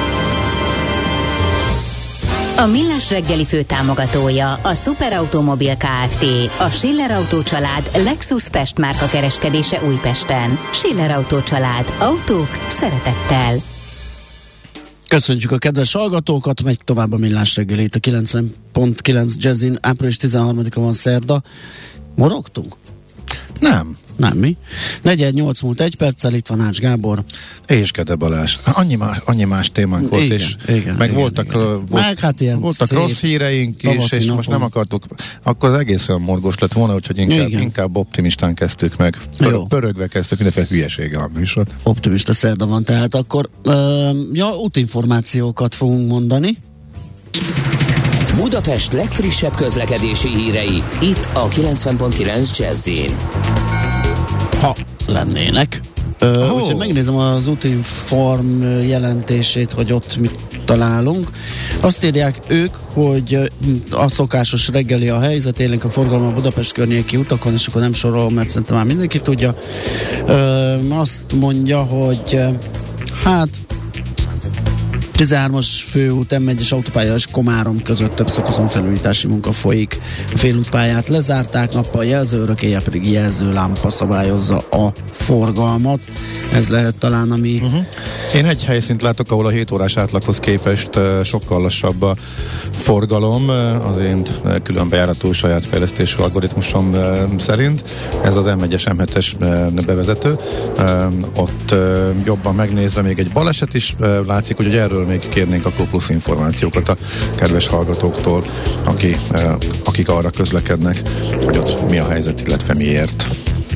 A Millás reggeli főtámogatója a Superautomobil Kft. A Schiller Autó család Lexus Pest márka kereskedése Újpesten. Schiller Autó család. Autók szeretettel. Köszönjük a kedves hallgatókat, megy tovább a Millás reggeli itt a 90.9 Jazzin. Április 13-a van szerda. Morogtunk? Nem. Nem mi. 4:08 múlt 1 perccel, itt van Ács Gábor. És Gede Balázs. Annyi más témánk volt, Igen, és igen, meg igen, voltak, igen. Meg hát ilyen voltak szép rossz híreink is, és napon. most nem akartuk, akkor az egész olyan morgos lett volna, úgyhogy inkább optimistán kezdtük meg. Pörögve kezdtük, mindenféle hülyesége a műsor. Optimista szerda van, tehát akkor útinformációkat fogunk mondani. Budapest legfrissebb közlekedési hírei, itt a 90.9 Jazz-in. Ha lennének. Úgyhogy megnézem az Útinform jelentését, hogy ott mit találunk. Azt írják ők, hogy a szokásos reggeli a helyzet, élénk a forgalom a Budapest környéki utakon, és akkor nem sorolom, mert szerintem már mindenki tudja. Azt mondja, hogy hát 13-as főút, M1-es autópálya és Komárom között több szakaszon felújítási munka folyik. A félútpályát lezárták, nappal jelzőrök, éjjel pedig jelzőlámpa szabályozza a forgalmat. Ez lehet talán, ami... Én egy helyszínt látok, ahol a 7 órás átlaghoz képest sokkal lassabb a forgalom, az én különbejáratú saját fejlesztésű algoritmusom szerint. Ez az M1-es, M7-es bevezető. Ott jobban megnézve még egy baleset is látszik, hogy erről még kérnénk akkor plusz információkat a kedves hallgatóktól, akik arra közlekednek, hogy ott mi a helyzet, illetve miért.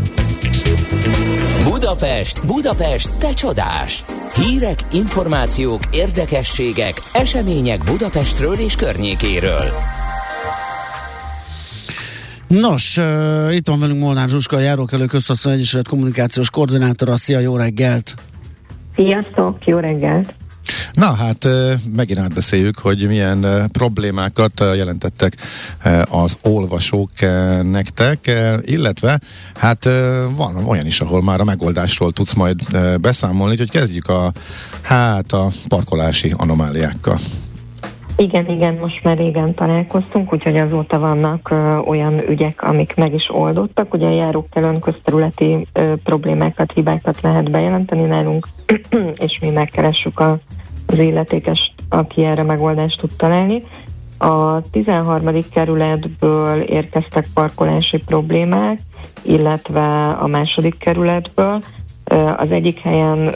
Budapest, te csodás! Hírek, információk, érdekességek, események Budapestről és környékéről. Nos, itt van velünk Molnár Zsuska, a Járókelő Közhasznú Egyesület kommunikációs koordinátora. Szia, jó reggelt! Sziasztok, jó reggelt! Na hát megint átbeszéljük, hogy milyen problémákat jelentettek az olvasók nektek, illetve hát van olyan is, ahol már a megoldásról tudsz majd beszámolni, úgyhogy kezdjük a parkolási anomáliákkal. Igen, most már régen találkoztunk, úgyhogy azóta vannak olyan ügyek, amik meg is oldottak. Ugye a járókelőn közterületi problémákat, hibákat lehet bejelenteni nálunk, és mi megkeressük az illetékest, aki erre megoldást tud találni. A 13. kerületből érkeztek parkolási problémák, illetve a 2. kerületből. Az egyik helyen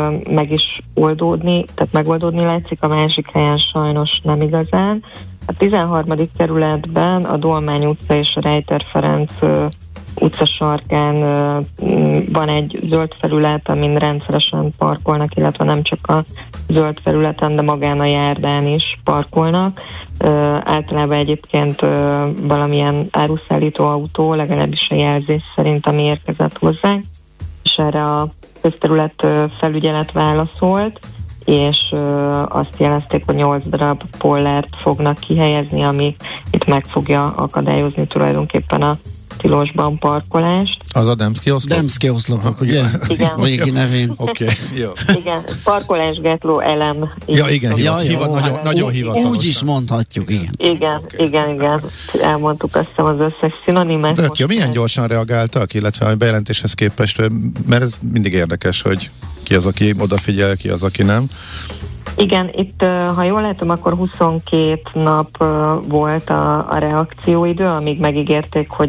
megoldódni látszik, a másik helyen sajnos nem igazán. A 13. kerületben a Dolmány utca és a Rejter Ferenc utca sarkán van egy zöld felület, amin rendszeresen parkolnak, illetve nem csak a zöld felületen, de magán a járdán is parkolnak. Általában egyébként valamilyen áruszállító autó, legalábbis a jelzés szerint, ami érkezett hozzánk, és erre a közterület felügyelet válaszolt, és azt jelezték, hogy 8 darab pollert fognak kihelyezni, ami itt meg fogja akadályozni tulajdonképpen a tilosban parkolást. Az a Demszki oszlop? Demszki oszlopok, ugye? Igen. Végi nevén. Oké, jó. Igen, parkolásgátló elem. Ja, igen, nagyon hivatalos. Úgy is mondhatjuk, igen. Igen. Elmondtuk azt hiszem az összes szinonimát. Tök jó, milyen gyorsan reagáltak, illetve a bejelentéshez képest, mert ez mindig érdekes, hogy ki az, aki odafigyel, ki az, aki nem. Igen, itt, ha jól látom, akkor 22 nap volt a reakcióidő, amíg megígérték, hogy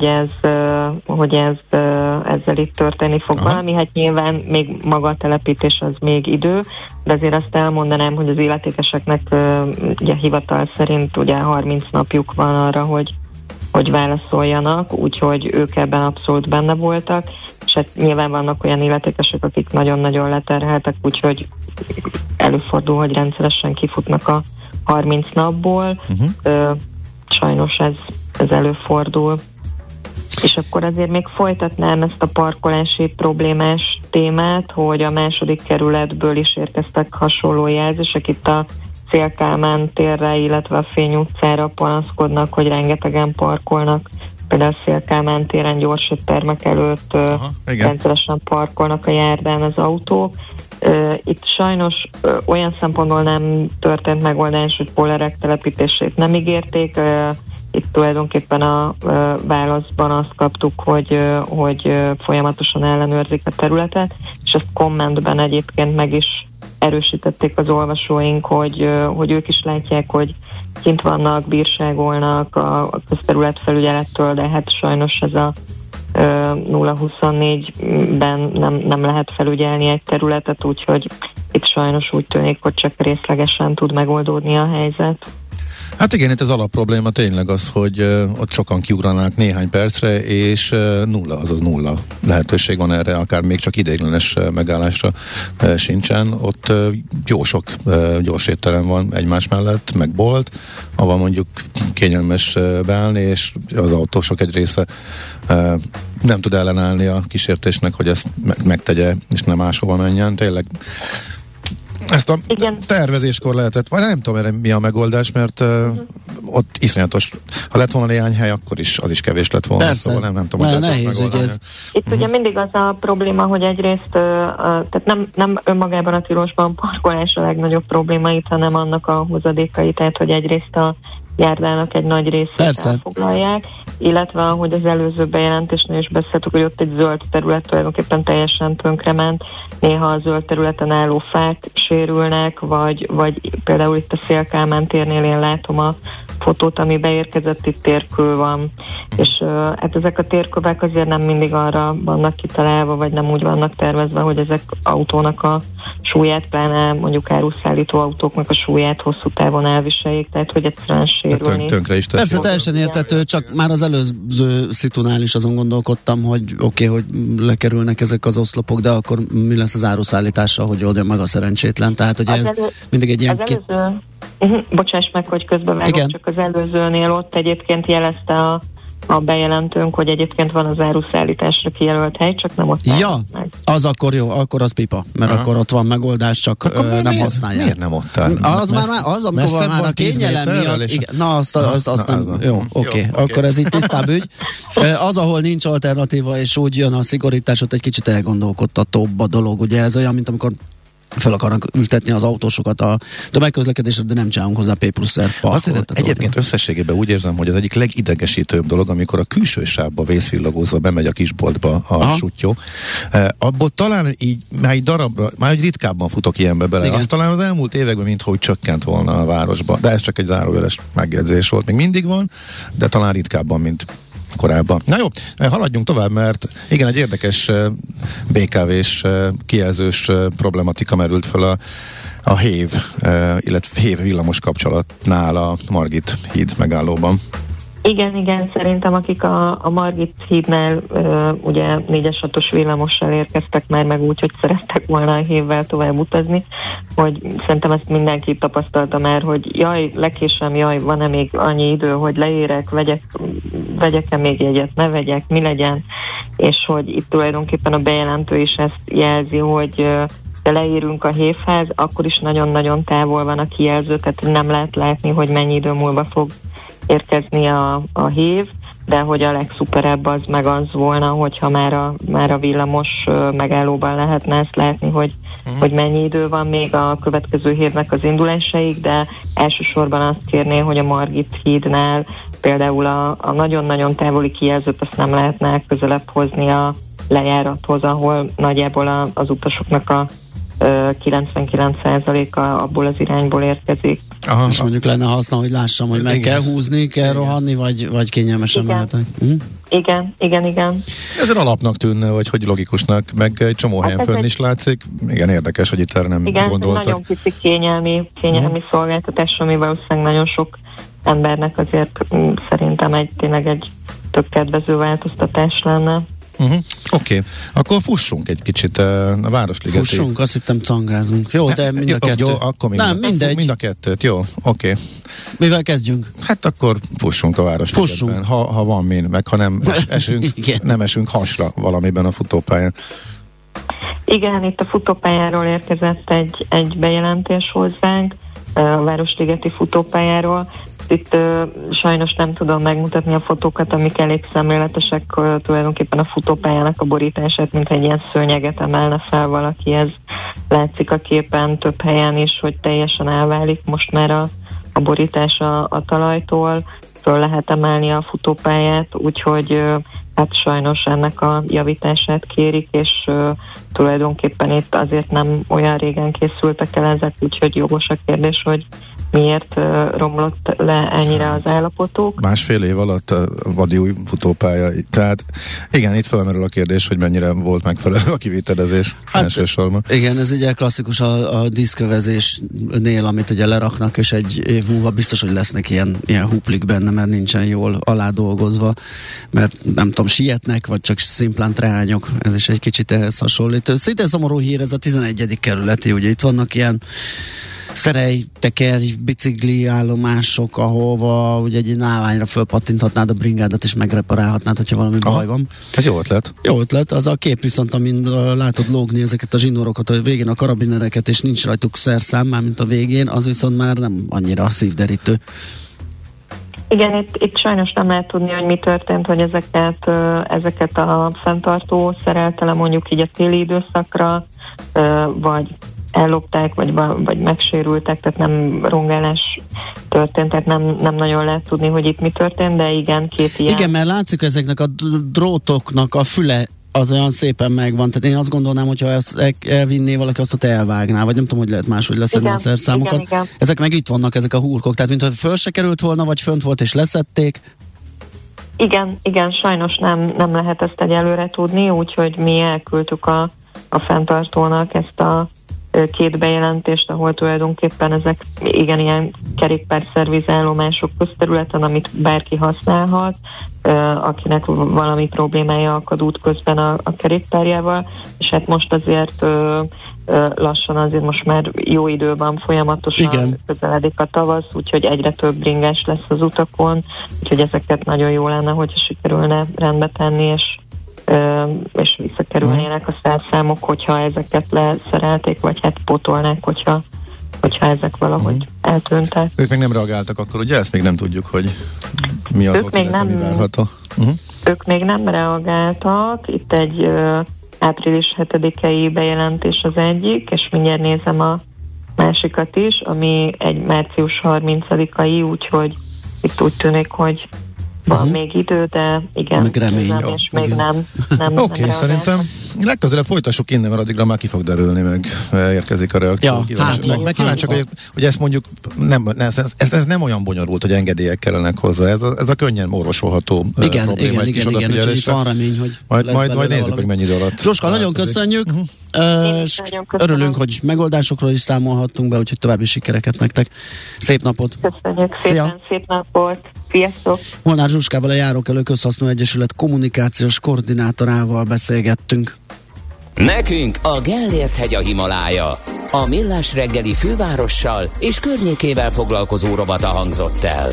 ezzel itt történni fog valami. Hát nyilván még maga a telepítés az még idő, de azért azt elmondanám, hogy az illetékeseknek ugye hivatal szerint ugye 30 napjuk van arra, hogy válaszoljanak, úgyhogy ők ebben abszolút benne voltak, és hát nyilván vannak olyan illetékesek, akik nagyon-nagyon leterheltek, úgyhogy előfordul, hogy rendszeresen kifutnak a 30 napból. Sajnos ez előfordul. És akkor azért még folytatnám ezt a parkolási problémás témát, hogy a 2. kerületből is érkeztek hasonló jelzések. Itt a Széll-Kálmán térre, illetve a Fény utcára panaszkodnak, hogy rengetegen parkolnak. Például a Széll-Kálmán téren gyors éttermek előtt rendszeresen parkolnak a járdán az autók. Itt sajnos olyan szempontból nem történt megoldás, hogy pollerek telepítését nem ígérték. Itt tulajdonképpen a válaszban azt kaptuk, hogy folyamatosan ellenőrzik a területet, és ezt kommentben egyébként meg is erősítették az olvasóink, hogy ők is látják, hogy kint vannak, bírságolnak a közterület felügyelettől, de hát sajnos ez a 0-24-ben nem lehet felügyelni egy területet, úgyhogy itt sajnos úgy tűnik, hogy csak részlegesen tud megoldódni a helyzet. Hát igen, itt az alapprobléma tényleg az, hogy ott sokan kiugranak néhány percre, és nulla lehetőség van erre, akár még csak ideiglenes megállásra sincsen. Ott jó sok gyors étterem van egymás mellett, meg bolt, ahol mondjuk kényelmes beállni, és az autósok egy része nem tud ellenállni a kísértésnek, hogy ezt megtegye, és nem máshova menjen. Tényleg ezt a tervezéskor lehetett, vagy nem tudom erre mi a megoldás, mert ott iszonyatos, ha lett volna néhány hely, akkor is az is kevés lett volna. Persze. Szóval nem tudom, hogy nehéz, ugye ez. Itt ugye mindig az a probléma, hogy egyrészt tehát nem önmagában a tilosban parkolás a legnagyobb probléma itt, hanem annak a hozadékai, tehát hogy egyrészt a járdának egy nagy részét elfoglalják, illetve ahogy az előző bejelentésnél is beszéltük, hogy ott egy zöld terület tulajdonképpen teljesen tönkrement, néha a zöld területen álló fák sérülnek, vagy például itt a Széll-Kálmán térnél én látom a fotót, ami beérkezett, itt térkő van, és hát ezek a térkövek azért nem mindig arra vannak kitalálva, vagy nem úgy vannak tervezve, hogy ezek autónak a súlyát, pláne mondjuk áruszállító autóknak a súlyát hosszú távon elviseljék, tehát hogy egyszerűen sérülni. Tönkre is teszi. Persze, teljesen értető, csak már az előző szitunál is azon gondolkodtam, hogy hogy lekerülnek ezek az oszlopok, de akkor mi lesz az áruszállítással, hogy oldja meg a szerencsétlen, tehát hogy ez mindig egy ilyen... Bocsáss meg, hogy közbevágok, csak az előzőnél ott egyébként jelezte a bejelentőnk, hogy egyébként van az áruszállításra kijelölt hely, csak nem ott meg. Az akkor jó, akkor az pipa, mert akkor ott van megoldás, csak akkor nem használják. Miért nem ott áll? Az amikor már a kényelem miatt, igen, na azt nem, jó, oké, akkor ez így tisztább ügy. Az, ahol nincs alternatíva, és úgy jön a szigorítás, ott egy kicsit elgondolkodtatóbb a dolog, ugye ez olyan, mint amikor fel akarnak ültetni az autósokat a tömegközlekedésre, de nem csinálunk hozzá P+R parkolót. Egyébként összességében úgy érzem, hogy az egyik legidegesítőbb dolog, amikor a külső sávba vészvillogózva bemegy a kisboltba a sutyó. Abból talán így, már egy ritkábban futok ilyenbe bele. Igen. Azt talán az elmúlt években minthogy csökkent volna a városba. De ez csak egy zárójeles megjegyzés volt. Még mindig van, de talán ritkábban, mint korábban. Na jó, haladjunk tovább, mert igen, egy érdekes BKV-s kijelzős problematika merült fel a HÉV, illetve HÉV villamos kapcsolatnál a Margit híd megállóban. Igen, szerintem akik a Margit hídnál ugye 4-6-os villamossal érkeztek már meg úgy, hogy szerettek volna a HÉV-vel tovább utazni, hogy szerintem ezt mindenki tapasztalta már, hogy lekésem, van-e még annyi idő, hogy leérek, vegyek-e még jegyet, ne vegyek, mi legyen, és hogy itt tulajdonképpen a bejelentő is ezt jelzi, hogy de leérünk a HÉV-hez, akkor is nagyon-nagyon távol van a kijelző, tehát nem lehet látni, hogy mennyi idő múlva fog érkezni a HÉV, de hogy a legszuperebb az meg az volna, hogyha már a villamos megállóban lehetne ezt látni, hogy mennyi idő van még a következő hévnek az indulásaig, de elsősorban azt kérné, hogy a Margit hídnál például a nagyon-nagyon távoli kijelzőt azt nem lehetne közelebb hozni a lejárathoz, ahol nagyjából az utasoknak a 99%-a abból az irányból érkezik. Aha, és mondjuk lenne haszna, hogy lássam, hogy meg kell húzni, kell rohanni, vagy kényelmesen mehetek. Igen. Ez alapnak tűnne, vagy hogy logikusnak, meg egy csomó helyen fönn is látszik. Igen, érdekes, hogy itt erre nem gondoltak. Igen, nagyon kicsi kényelmi szolgáltatás, ami valószínűleg nagyon sok embernek azért szerintem tényleg egy tök kedvező változtatás lenne. Oké. Akkor fussunk egy kicsit a Városligeti. Fussunk, azt hittem cangázunk. Jó, de mind a kettőt. Jó, akkor mindegy. Mind a kettőt, jó, oké. Mivel kezdjünk? Hát akkor fussunk a Városligetben. Ha van min, meg ha nem nem esünk hasra valamiben a futópályán. Igen, itt a futópályáról érkezett egy bejelentés hozzánk, a Városligeti futópályáról. Itt sajnos nem tudom megmutatni a fotókat, amik elég szemléletesek, tulajdonképpen a futópályának a borítását, mint egy ilyen szőnyeget emelne fel valaki, ez látszik a képen több helyen is, hogy teljesen elválik most már a borítás a talajtól, föl lehet emelni a futópályát, úgyhogy hát sajnos ennek a javítását kérik, és tulajdonképpen itt azért nem olyan régen készültek el ezek, úgyhogy jogos a kérdés, hogy miért romlott le ennyire az állapotuk. Másfél év alatt vadi új futópálya. Tehát igen, itt felmerül a kérdés, hogy mennyire volt megfelelő a kivitelezés elsősorban. Igen, ez ugye klasszikus a díszkövezésnél, amit ugye leraknak, és egy év múlva biztos, hogy lesznek ilyen huplik benne, mert nincsen jól aládolgozva, mert nem tudom, sietnek, vagy csak szimplán treányok. Ez is egy kicsit ehhez hasonlít. Szintén szomorú hír, ez a 11. kerületi, ugye itt vannak ilyen szerej, teker, bicikli állomások, ahova ugye egy állványra fölpattinthatnád a bringádat, és megreparálhatnád, hogyha valami baj van. Ez jó ötlet. Jó ötlet, az a kép viszont, amin látod lógni ezeket a zsinórokat, a végén a karabinereket, és nincs rajtuk szerszám, már mint a végén, az viszont már nem annyira szívderítő. Igen, itt sajnos nem lehet tudni, hogy mi történt, hogy ezeket a fenntartó szerelte le mondjuk így a téli időszakra, vagy ellopták, vagy megsérültek, tehát nem rongálás történt, tehát nem nagyon lehet tudni, hogy itt mi történt, de igen, két ilyen. Igen, mert látszik, ezeknek a drótoknak a füle az olyan szépen megvan, tehát én azt gondolnám, hogyha ezt elvinné valaki, azt ott elvágná, vagy nem tudom, hogy lehet máshogy leszedni a szerszámokat. Igen. Ezek meg itt vannak, ezek a hurkok, tehát mintha föl se került volna, vagy fönt volt és leszedték. Igen, sajnos nem lehet ezt egyelőre tudni, úgyhogy mi elküldtük a fenntartónak ezt a két bejelentést, ahol tulajdonképpen ezek ilyen kerékpárszervizállomások közterületen, amit bárki használhat, akinek valami problémája akad útközben a kerékpárjával, és hát most azért lassan azért most már jó időben folyamatosan közeledik a tavasz, úgyhogy egyre több bringás lesz az utakon, úgyhogy ezeket nagyon jó lenne, hogyha sikerülne rendbe tenni, és visszakerülnének a szerszámok, hogyha ezeket leszerelték, vagy hát pótolnák, hogyha ezek valahogy eltűntek. Ők még nem reagáltak akkor, ugye? Ezt még nem tudjuk, hogy mi az, ami várható. Ők még nem reagáltak. Itt egy április 7-i bejelentés az egyik, és mindjárt nézem a másikat is, ami egy március 30-ai, úgyhogy itt úgy tűnik, hogy van még idő, de igen, meg remény, és még nem Oké, szerintem legközelebb folytassuk innen, mert addigra már ki fog derülni, meg érkezik a reakció. Meg kíváncsiak, hogy ezt mondjuk ez nem olyan bonyolult, hogy engedélyek kellenek hozzá. Ez a könnyen orvosolható probléma. Igen, úgyhogy itt van remény, hogy majd nézzük, hogy mennyi idő alatt. Zsuzska, nagyon köszönjük. Örülünk, hogy megoldásokról is számolhattunk be, úgyhogy további sikereket nektek. Szép napot! Köszönjük szépen, szép napot! Sziasztok! Molnár Zsuskával, a Járókelő Közhasznú Egyesület kommunikációs koordinátorával beszélgettünk. Nekünk a Gellért-hegy a Himalája. A Millás reggeli fővárossal és környékével foglalkozó rovata hangzott el.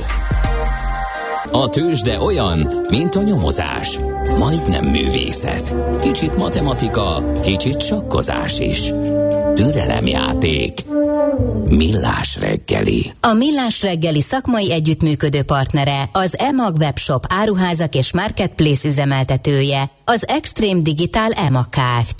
A tőzsde olyan, mint a nyomozás. Majdnem művészet. Kicsit matematika, kicsit sakkozás is. Türelemjáték. Millás reggeli. A Millás reggeli szakmai együttműködő partnere, az EMAG webshop áruházak és marketplace üzemeltetője, az Extreme Digital EMAG Kft.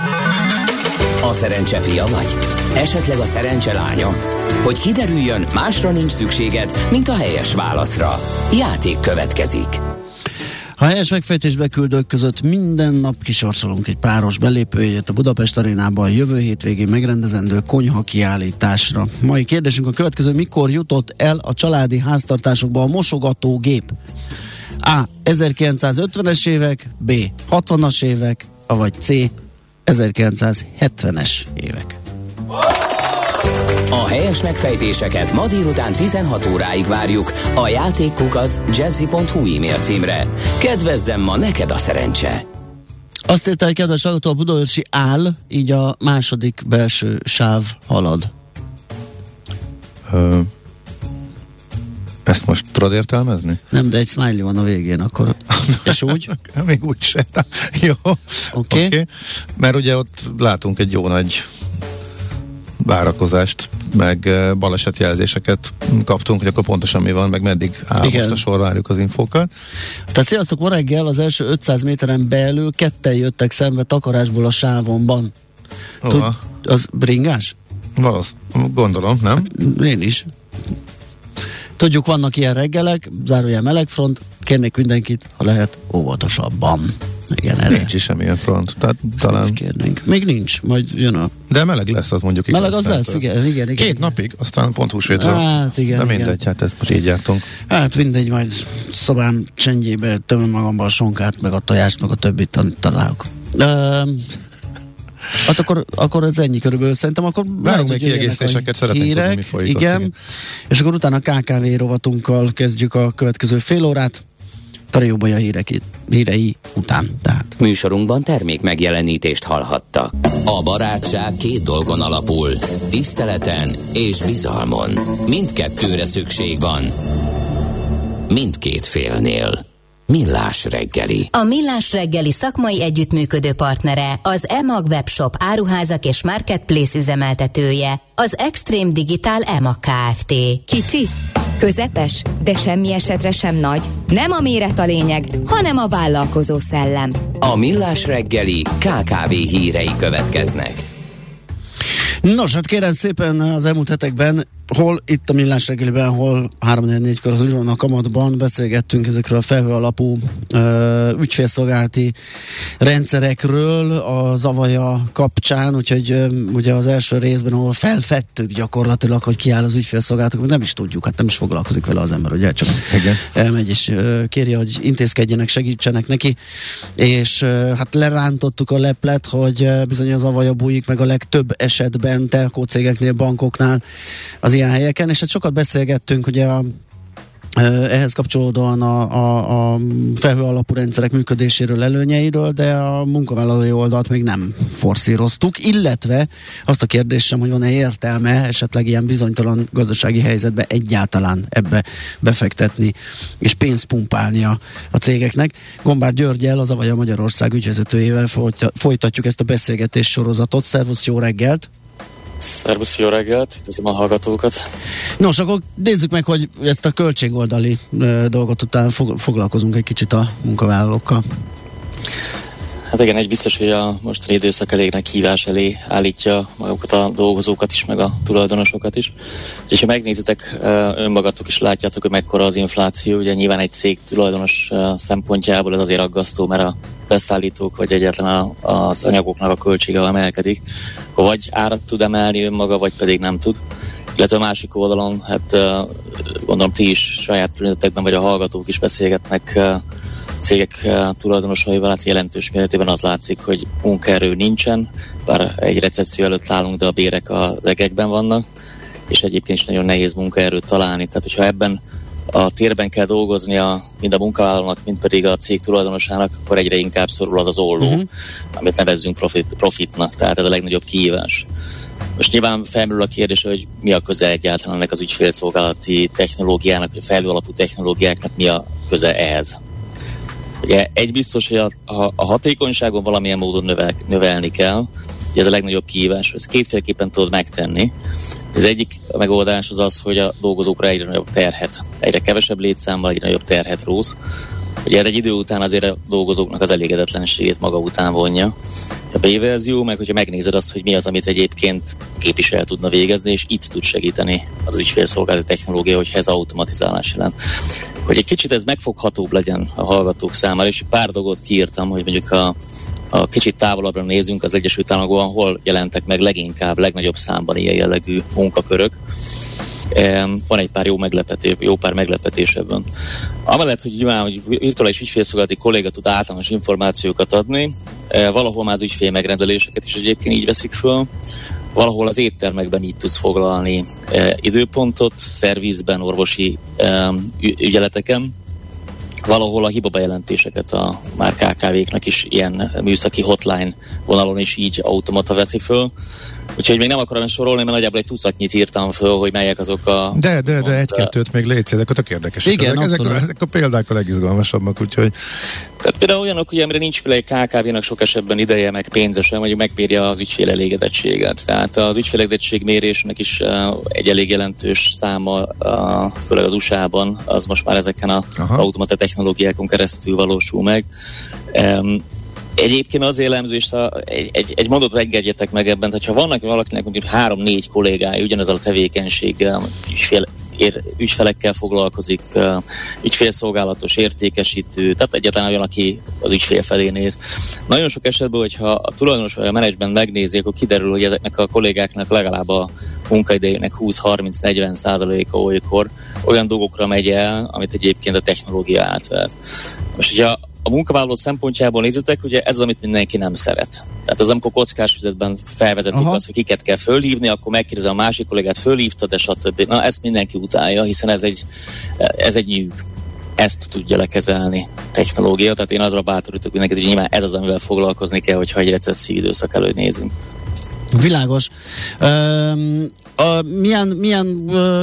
A szerencse fia vagy? Esetleg a szerencse lánya? Hogy kiderüljön, másra nincs szükséged, mint a helyes válaszra. Játék következik. A helyes megfejtésbe küldők között minden nap kisorsolunk egy páros belépőjét a Budapest Arénában jövő hétvégén megrendezendő konyha kiállításra. Mai kérdésünk a következő: mikor jutott el a családi háztartásokba a mosogatógép? A. 1950-es évek, B. 60-as évek, vagy C. 1970-es évek. A helyes megfejtéseket ma délután 16 óráig várjuk a játékkukac@jazzy.hu e-mail címre. Kedvezzem ma neked a szerencse! Azt írta egy kedves hallgató, a budaörsi áll, így a második belső sáv halad. Ezt most tudod értelmezni? Nem, de egy smiley van a végén, akkor. És úgy? Még úgy se. Jó. Oké. Mert ugye ott látunk egy jó nagy várakozást, meg balesetjelzéseket kaptunk, hogy akkor pontosan mi van, meg meddig áll most a sor, várjuk az infókat. Tehát sziasztok, ma reggel az első 500 méteren belül ketten jöttek szembe takarásból a sávomban. Az bringás? Gondolom, nem? Én is. Tudjuk, vannak ilyen reggelek, zárójel melegfront, kérnék mindenkit, ha lehet, óvatosabban. Igen, erre. Nincs is semmilyen front. Tehát talán... Kérnénk. Még nincs, majd jön a... De meleg lesz, az mondjuk igaz. Meleg az lesz, igen. 2 napig, aztán pont húsvétra. Hát igen. De mindegy, hát ezt most így jártunk. Hát mindegy, majd szobám csendjébe tömöm magamba a sonkát, meg a tojást, meg a többit, amit találok. Hát akkor ez ennyi körülbelül. Szerintem akkor várunk még kiegészítéseket, szeretnénk tudni, mi folyik. Igen, és akkor utána a KKV rovatunkkal kezdjük a következő fél órát. Tarióbai a hírei után. Tehát. Műsorunkban termék megjelenítést hallhattak. A barátság 2 dolgon alapul: tiszteleten és bizalmon. Mindkettőre szükség van. Mindkét félnél. Millás reggeli. A Millás reggeli szakmai együttműködő partnere, az EMAG webshop áruházak és marketplace üzemeltetője, az Extreme Digital EMAG Kft. Kicsi, közepes, de semmi esetre sem nagy. Nem a méret a lényeg, hanem a vállalkozó szellem. A Millás reggeli KKV hírei következnek. Nos, hát kérem szépen, az elmúlt hetekben hol itt a Millás reggeliben, hol 3-4-kor az Uzsonna Kamatban beszélgettünk ezekről a felhő alapú ügyfélszolgálati rendszerekről a Zavaja kapcsán, úgyhogy ugye az első részben, ahol felfedtük gyakorlatilag, hogy ki áll az ügyfélszolgálatok, nem is tudjuk, hát nem is foglalkozik vele az ember, ugye csak elmegy és kéri, hogy intézkedjenek, segítsenek neki, és hát lerántottuk a leplet, hogy bizony az Zavaja bújik meg a legtöbb esetben telkó cégeknél, bankoknál, az ilyen helyeken, és hát sokat beszélgettünk ugye ehhez kapcsolódóan a felhő alapú rendszerek működéséről, előnyeiről, de a munkavállalói oldalt még nem forszíroztuk, illetve azt a kérdést sem, hogy van-e értelme esetleg ilyen bizonytalan gazdasági helyzetbe egyáltalán ebbe befektetni és pénzt pumpálni a cégeknek. Gombár Györggyel, az Zavaja Magyarország ügyvezetőjével folytatjuk ezt a beszélgetés sorozatot. Szervusz, jó reggelt! Szervusz, jó reggelt, köszönöm a hallgatókat. Nos, akkor nézzük meg, hogy ezt a költségoldali dolgot után foglalkozunk egy kicsit a munkavállalókkal. Hát igen, egy biztos, hogy a mostani időszak elég nagy hívás elé állítja magukat a dolgozókat is, meg a tulajdonosokat is. És ha megnézitek önmagatok is látjátok, hogy mekkora az infláció, ugye nyilván egy cég tulajdonos szempontjából ez azért aggasztó, mert a beszállítók vagy egyáltalán az anyagoknak a költsége emelkedik, akkor vagy árat tud emelni önmaga, vagy pedig nem tud. Illetve a másik oldalon, hát gondolom ti is saját környezetekben, vagy a hallgatók is beszélgetnek cégek tulajdonosaival, hát jelentős mértékben az látszik, hogy munkaerő nincsen, bár egy recesszió előtt állunk, de a bérek az egekben vannak, és egyébként is nagyon nehéz munkaerőt találni. Tehát, hogyha ebben a térben kell dolgoznia mind a munkavállalónak, mind pedig a cég tulajdonosának, akkor egyre inkább szorul az olló, amit nevezzünk profitnak, tehát ez a legnagyobb kihívás. Most nyilván felmerül a kérdés, hogy mi a köze egyáltalán ennek az ügyfélszolgálati technológiának, vagy felhő alapú technológiáknak mi a köze ehhez. Ugye egy biztos, hogy a hatékonyságon valamilyen módon növelni kell, ugye ez a legnagyobb kihívás, ezt kétféleképpen tudod megtenni. Az egyik megoldás az az, hogy a dolgozókra egyre nagyobb terhet, egyre kevesebb létszámmal egyre nagyobb terhet rósz. Ugye egy idő után azért a dolgozóknak az elégedetlenségét maga után vonja. A B-verzió, meg hogyha megnézed azt, hogy mi az, amit egyébként gép is el tudna végezni, és itt tud segíteni az ügyfélszolgálati technológia, hogyha ez automatizálás jelent. Hogy egy kicsit ez megfoghatóbb legyen a hallgatók számára, és pár dolgot kiírtam, hogy mondjuk a kicsit távolabbra nézünk, az Egyesült Államokban, hol jelentek meg legnagyobb számban ilyen jellegű munkakörök. Van egy pár jó pár meglepetés ebben. Amellett, hogy nyilván, hogy virtuális ügyfélszolgálati kolléga tud általános információkat adni, valahol már az ügyfél megrendeléseket is egyébként így veszik föl, valahol az éttermekben így tudsz foglalni időpontot, szervizben, orvosi ügyeleteken, valahol a hibabejelentéseket a már KKV-knak is ilyen műszaki hotline vonalon is így automata veszi föl. Úgyhogy még nem akarom sorolni, mert nagyjából egy tucatnyit írtam föl, hogy melyek azok a... De egy-kettőt még légy, ezek tök érdekesek. Igen, ezek a példák a legizgalmasabbak, úgyhogy... Tehát például olyanok, ugye, amire nincs például egy KKV-nak sok esetben ideje, meg pénze sem, hogy megmérje az ügyfél elégedettséget. Tehát az ügyfélegedettség mérésnek is egy elég jelentős száma, főleg az USA-ban, az most már ezeken az automata technológiákon keresztül valósul meg. Egyébként az elemzést, egy mondatot engedjetek meg ebben, hogyha vannak valakinek mondjuk 3-4 kollégája ugyanezzel a tevékenységgel, ügyfelekkel foglalkozik, ügyfélszolgálatos, értékesítő, tehát egyáltalán olyan, aki az ügyfél felé néz. Nagyon sok esetben, hogyha a tulajdonos vagy a menedzsment megnézi, akkor kiderül, hogy ezeknek a kollégáknak legalább a munkaidejének 20-30-40%-a olykor olyan dolgokra megy el, amit egyébként a technológia átvett. Most, hogyha a munkavállaló szempontjából nézitek, ugye ez az, amit mindenki nem szeret. Tehát az, amikor kockás üzletben felvezetik azt, hogy kiket kell fölhívni, akkor megkérdezi a másik kollégát, fölhívtad, de stb. Na, ezt mindenki utálja, hiszen ez egy nyűg. Ezt tudja lekezelni technológia, tehát én azra bátorítok mindenkit, hogy nyilván ez az, amivel foglalkozni kell, hogyha egy recesszív időszak előtt nézünk. Világos. Milyen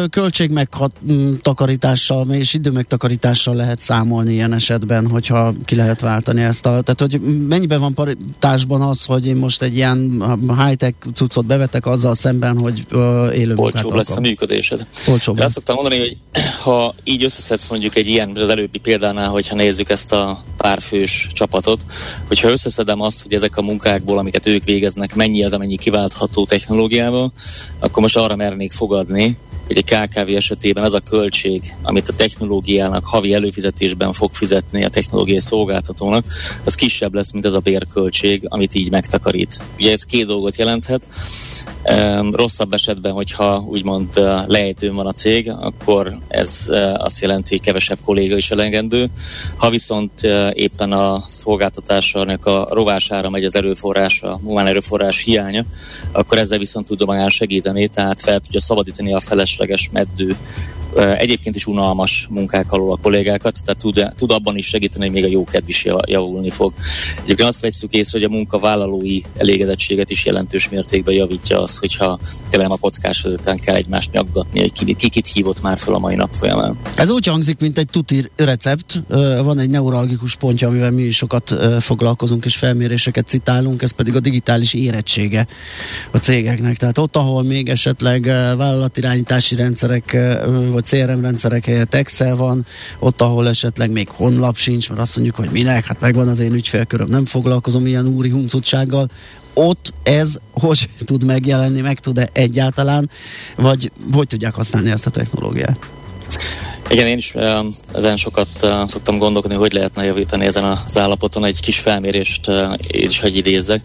költségmegtakarítással és időmegtakarítással lehet számolni ilyen esetben, hogyha ki lehet váltani ezt tehát, hogy mennyiben van paritásban az, hogy én most egy ilyen high-tech cuccot bevetek azzal szemben, hogy élő munkát olcsóbb lesz a működésed. Olcsóbb lesz. Azt szoktam mondani, hogy ha így összeszedsz mondjuk egy ilyen, az előbbi példánál, hogyha nézzük ezt a párfős csapatot, hogyha összeszedem azt, hogy ezek a munkákból, amiket ők végeznek, mennyi az, amennyi kiváltható technológiával, akkor most arra mernék fogadni, hogy egy KKV esetében az a költség, amit a technológiának havi előfizetésben fog fizetni a technológiai szolgáltatónak, az kisebb lesz, mint ez a bérköltség, amit így megtakarít. Ugye ez két dolgot jelenthet. Rosszabb esetben, hogyha úgymond lejtőn van a cég, akkor ez azt jelenti, hogy kevesebb kolléga is elengedő. Ha viszont éppen a szolgáltatásnak a rovására megy az erőforrása, a humán erőforrás hiánya, akkor ezzel viszont tud magán segíteni, tehát fel tudja szabadítani a felesleges, meddő, egyébként is unalmas munkák alól a kollégákat, tehát tud abban is segíteni, hogy még a jókedv is javulni fog. Egyébként azt vegyszük észre, hogy a munkavállalói elégedettséget is jelentős mértékben javítja az, hogyha tényleg a kockás vezetően kell egymást nyaggatni, hogy kit hívott már fel a mai nap folyamán. Ez úgy hangzik, mint egy tuti recept. Van egy neuralgikus pontja, amivel mi is sokat foglalkozunk és felméréseket citálunk, ez pedig a digitális érettsége a cégeknek. Tehát ott, ahol még esetleg vállalatirányítási rendszerek vagy CRM rendszerek helyett Excel van, ott, ahol esetleg még honlap sincs, mert azt mondjuk, hogy minek, hát megvan az én ügyfélköröm, nem foglalkozom ilyen úri huncutsággal. Ott ez hogy tud megjelenni, meg tud-e egyáltalán, vagy hogy tudják használni ezt a technológiát? Igen, én is ezen sokat szoktam gondolkodni, hogy lehetne javítani ezen az állapoton. Egy kis felmérést én is hagy idézzek.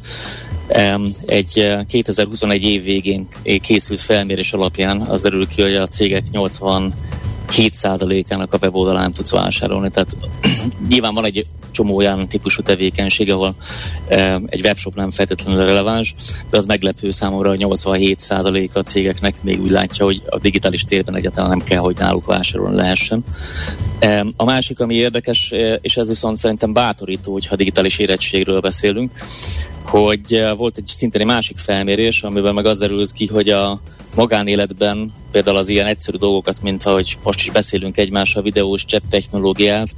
Egy 2021 év végén készült felmérés alapján az derül ki, hogy a cégek 87%-ának a weboldalán tudsz vásárolni. Tehát nyilván van egy csomó olyan típusú tevékenység, ahol egy webshop nem feltétlenül releváns, de az meglepő számomra, hogy 87% a cégeknek még úgy látja, hogy a digitális térben egyáltalán nem kell, hogy náluk vásárolni lehessen. A másik, ami érdekes, és ez viszont szerintem bátorító, hogyha digitális érettségről beszélünk, hogy volt egy szintén egy másik felmérés, amiben meg az derült ki, hogy a magánéletben például az ilyen egyszerű dolgokat, mint ahogy most is beszélünk egymással, videós chat technológiát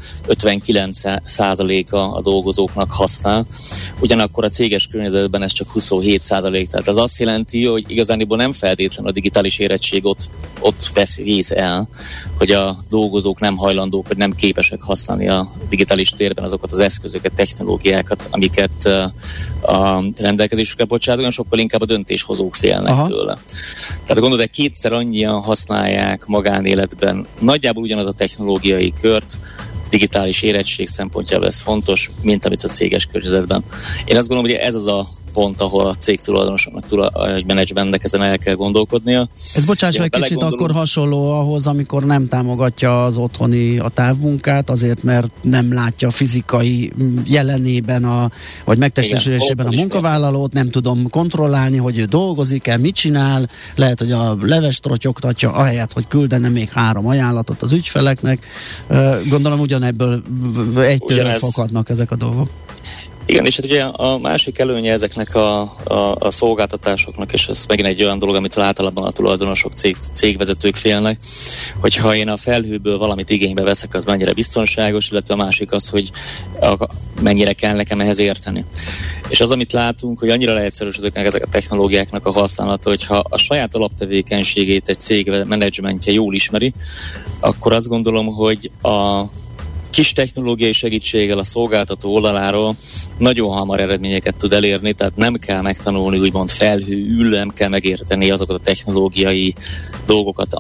59%-a a dolgozóknak használ. Ugyanakkor a céges környezetben ez csak 27%. Tehát ez azt jelenti, hogy igazániból nem feltétlenül a digitális érettség ott vesz rész el, hogy a dolgozók nem hajlandók, vagy nem képesek használni a digitális térben azokat az eszközöket, technológiákat, amiket a rendelkezésükre bocsátunk, sokkal inkább a döntéshozók félnek tőle. Tehát gondolod, kétszer annyian használják magánéletben nagyjából ugyanaz a technológiai kört, digitális érettség szempontjából ez fontos, mint amit a céges környezetben. Én azt gondolom, hogy ez az a pont, ahol a cég tulajdonosoknak, egy menedzsmentnek ezen el kell gondolkodnia. Ez bocsáss meg, kicsit akkor hasonló ahhoz, amikor nem támogatja az otthoni a távmunkát, azért mert nem látja fizikai jelenében vagy megtestesülésében a munkavállalót, nem tudom kontrollálni, hogy ő dolgozik-e, mit csinál, lehet, hogy a levest rotyogtatja, ahelyett, hogy küldene még 3 ajánlatot az ügyfeleknek. Gondolom ugyanebből egytől fakadnak ezek a dolgok. Igen, és hát ugye a másik előnye ezeknek a szolgáltatásoknak, és ez megint egy olyan dolog, amitől általában a tulajdonosok, cégvezetők félnek, hogyha én a felhőből valamit igénybe veszek, az mennyire biztonságos, illetve a másik az, hogy mennyire kell nekem ehhez érteni. És az, amit látunk, hogy annyira leegyszerűsödnek ezek a technológiáknak a használata, hogyha a saját alaptevékenységét egy cég menedzsmentje jól ismeri, akkor azt gondolom, hogy a kis technológiai segítséggel a szolgáltató oldaláról nagyon hamar eredményeket tud elérni, tehát nem kell megtanulni úgymond felhőül, nem kell megérteni azokat a technológiai dolgokat, ami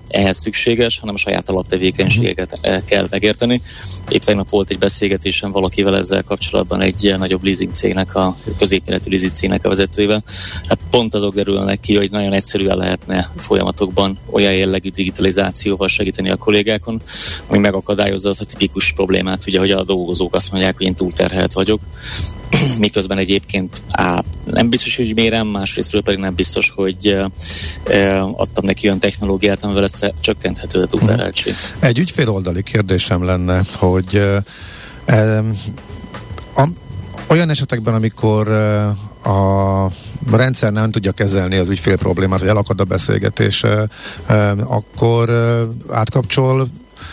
ehhez szükséges, hanem a saját alaptevékenységeket kell megérteni. Épp tegnap volt egy beszélgetésem valakivel ezzel kapcsolatban, egy nagyobb leasing cégnek, a középméretű leasing cégnek a vezetőjével. Hát pont azok derülnek ki, hogy nagyon egyszerűen lehetne folyamatokban olyan jellegű digitalizációval segíteni a kollégákon, ami megakadályozza az a tipikus problémát, ugye, hogy a dolgozók azt mondják, hogy én túlterhelt vagyok, miközben egyébként nem biztos, hogy mérem, másrésztről pedig nem biztos, hogy adtam neki olyan technológiát, amivel ezt csökkenthető a túlterheltség. Egy ügyféloldali kérdésem lenne, hogy olyan esetekben, amikor a rendszer nem tudja kezelni az ügyfél problémát, vagy elakad a beszélgetés, akkor átkapcsol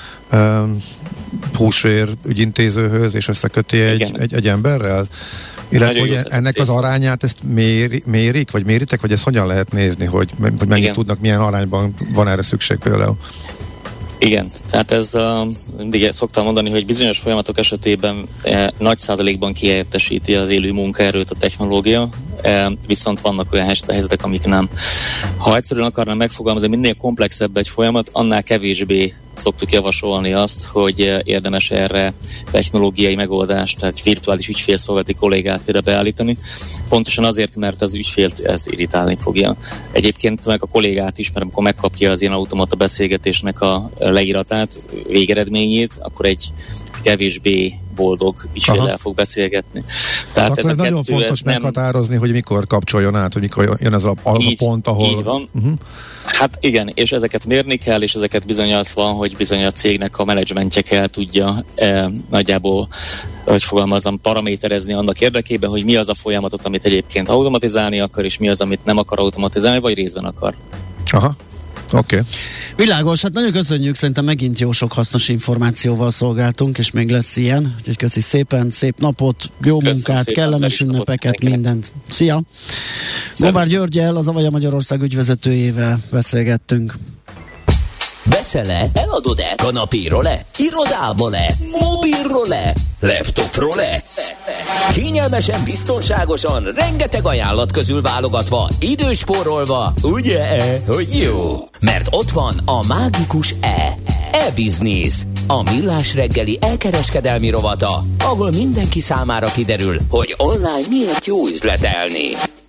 húsvér ügyintézőhöz, és összeköti egy emberrel? Illetve, hogy ennek az arányát ezt mérik, vagy méritek, vagy ezt hogyan lehet nézni, hogy mennyit tudnak, milyen arányban van erre szükség például? Igen, tehát ez mindig szoktam mondani, hogy bizonyos folyamatok esetében nagy százalékban kihelyettesíti az élő munkaerőt a technológia, viszont vannak olyan helyzetek, amik nem. Ha egyszerűen akarnám megfogalmazni, minél komplexebb egy folyamat, annál kevésbé szoktuk javasolni azt, hogy érdemes erre technológiai megoldást, tehát virtuális ügyfélszolgálati kollégát például beállítani. Pontosan azért, mert az ügyfélt ez irritálni fogja. Egyébként meg a kollégát is, mert amikor megkapja az ilyen automata beszélgetésnek a leíratát, végeredményét, akkor egy kevésbé boldog ügyféllel fog beszélgetni. Tehát akkor ez nagyon fontos meghatározni, hogy mikor kapcsoljon át, hogy mikor jön az a pont, ahol... Így van. Hát igen, és ezeket mérni kell, és ezeket bizony az van, hogy bizony a cégnek a menedzsmentje kell tudja nagyjából, hogy fogalmazom, paraméterezni annak érdekében, hogy mi az a folyamatot, amit egyébként automatizálni akar, és mi az, amit nem akar automatizálni, vagy részben akar. Aha. Oké. Világos, hát nagyon köszönjük, szerintem megint jó sok hasznos információval szolgáltunk, és még lesz ilyen, úgyhogy köszi szépen, szép napot, jó munkát, kellemes ünnepeket, mindent. Szia! Gobár Györggyel, az Avaja Magyarország ügyvezetőjével beszélgettünk. Veszel-e? Eladod-e? Kanapéról-e? Irodából-e? Mobilról-e? Laptopról-e? Kényelmesen, biztonságosan, rengeteg ajánlat közül válogatva, időspórolva, ugye-e, hogy jó? Mert ott van a mágikus E-Business, a millás reggeli elkereskedelmi rovata, ahol mindenki számára kiderül, hogy online miért jó üzletelni.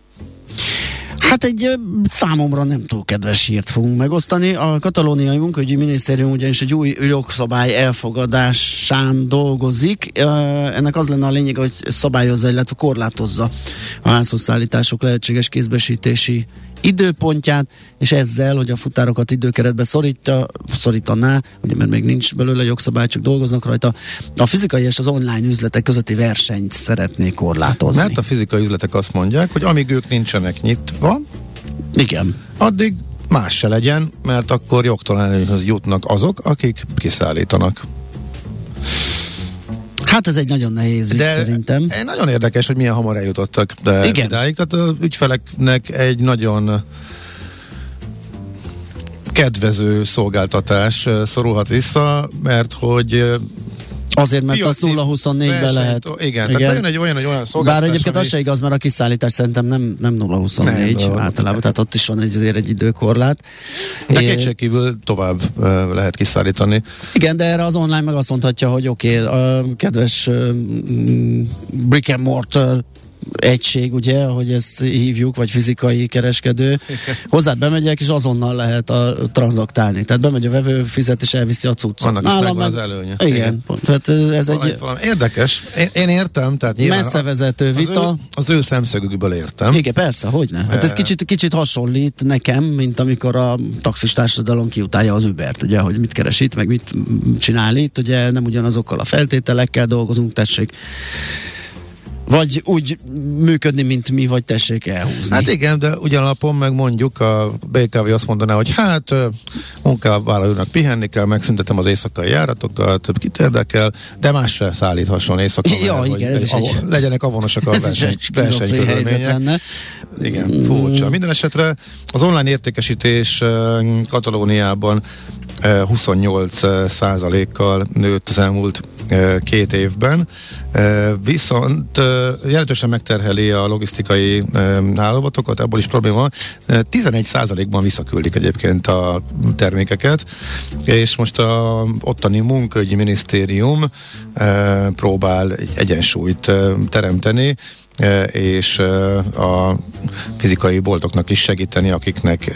Hát egy számomra nem túl kedves hírt fogunk megosztani. A katalóniai munkaügyi minisztérium ugyanis egy új jogszabály elfogadásán dolgozik. Ennek az lenne a lényeg, hogy szabályozza, illetve korlátozza a házhozszállítások lehetséges kézbesítési időpontját, és ezzel, hogy a futárokat időkeretbe szorítaná, ugye mert még nincs belőle jogszabály, csak dolgoznak rajta, a fizikai és az online üzletek közötti versenyt szeretné korlátozni. Mert a fizikai üzletek azt mondják, hogy amíg ők nincsenek nyitva, igen, addig más se legyen, mert akkor jogtalanhoz jutnak azok, akik kiszállítanak. Hát ez egy nagyon nehéz ügy szerintem. Nagyon érdekes, hogy milyen hamar eljutottak idáig. Tehát az ügyfeleknek egy nagyon kedvező szolgáltatás szorulhat vissza, mert hogy azért, mert azt 0-24-ben lehet. Igen, tehát bejön egy olyan szolgáltatás. Bár egyébként az se igaz, mert a kiszállítás szerintem nem 0-24 általában, tehát ott is van azért egy időkorlát. De kétségkívül tovább lehet kiszállítani. Igen, de erre az online meg azt mondhatja, hogy oké, a kedves brick and mortar egység, ugye, hogy ezt hívjuk, vagy fizikai kereskedő. Hozzád bemegyek, és azonnal lehet tranzaktálni. Tehát bemegy a vevő, fizet, és elviszi a cuccot. Annak is megvan az előnye. Igen. Tehát ez egy... Érdekes. Én értem, tehát nyilván messzevezető vita. Az ő szemszögükből értem. Igen, persze, hogyne. Hát ez kicsit hasonlít nekem, mint amikor a taxis társadalom kiutálja az Ubert, ugye, hogy mit keres itt, meg mit csinál itt, ugye nem ugyanazokkal a feltételekkel dolgozunk, tessék. Vagy úgy működni, mint mi, vagy tessék elhúzni. Hát igen, de ugyanalapon meg mondjuk a BKV azt mondaná, hogy hát munkavállalónak pihenni kell, megszüntetem az éjszakai járatokat, több kit érdekel, de más se szállíthasson éjszaka. Ja, igen, ez is legyenek avonosak a versenykörülmények. Igen, furcsa. Minden esetre az online értékesítés Katalóniában 28%-kal nőtt az elmúlt 2 évben. Viszont jelentősen megterheli a logisztikai állapatokat, ebből is probléma van. 11%-ban visszaküldik egyébként a termékeket, és most a ottani munkaügyi minisztérium próbál egy egyensúlyt teremteni, és a fizikai boltoknak is segíteni, akik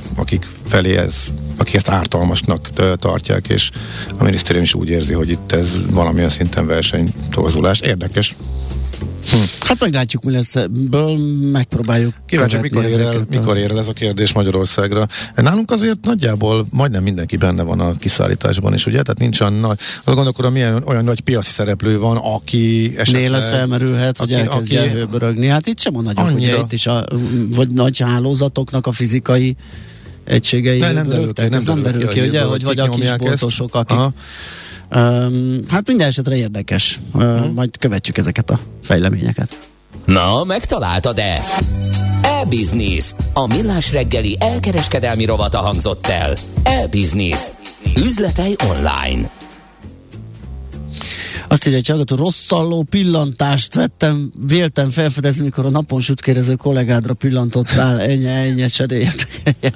ezt ártalmasnak tartják, és a minisztérium is úgy érzi, hogy itt ez valamilyen szinten versenytorzulás. Érdekes. Hát meglátjuk, mi lesz ebből, megpróbáljuk. Kíváncsi, mikor ér el ez a kérdés Magyarországra. Nálunk azért nagyjából majdnem mindenki benne van a kiszállításban is, ugye? Tehát nincs gondolkodom, milyen olyan nagy piaci szereplő van, aki esetleg... Nél ez felmerülhet, hogy elkezdje előbörögni. Hát itt sem a nagyok, ugye itt is vagy nagy hálózatoknak a fizikai egységei nem derül ki, ugye? Vagy a kisboltosok, akik... Hát minden esetre érdekes. Majd követjük ezeket a fejleményeket. Na, megtaláltad-e? E-Business. A millás reggeli elkereskedelmi rovata hangzott el. E-Business. Üzletei online. Azt írja, hogy hallgató, rosszalló pillantást véltem felfedezni, mikor a napon sütkérező kollégádra pillantottál, ennyi cseréljét.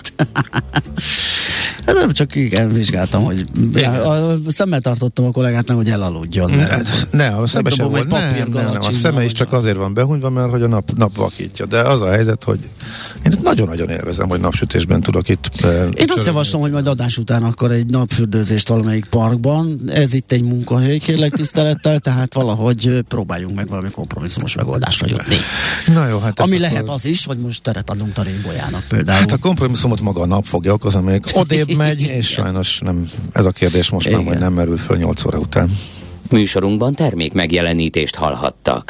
Hát nem csak vizsgáltam, hogy szemmel tartottam a kollégátnak, hogy elaludjon. A szeme sem volt. Nem, a szeme is csak azért van behunyva, mert hogy a nap vakítja. De az a helyzet, hogy én nagyon-nagyon élvezem, hogy napsütésben tudok itt. Én azt javaslom, hogy majd adás után akkor egy napfürdőzést valamelyik parkban. Ez itt egy munkahely, kérlek tisztelettel, tehát valahogy próbáljunk meg valami kompromisszumos megoldásra jutni. Na jó, hát ami lehet az is, hogy most teret adunk a Rainbow-jának például. Hát a kompromisszumot maga a nap fogja okozni, még odébb megy, és sajnos nem, ez a kérdés most már majd nem merül föl 8 óra után. Műsorunkban termék megjelenítést hallhattak.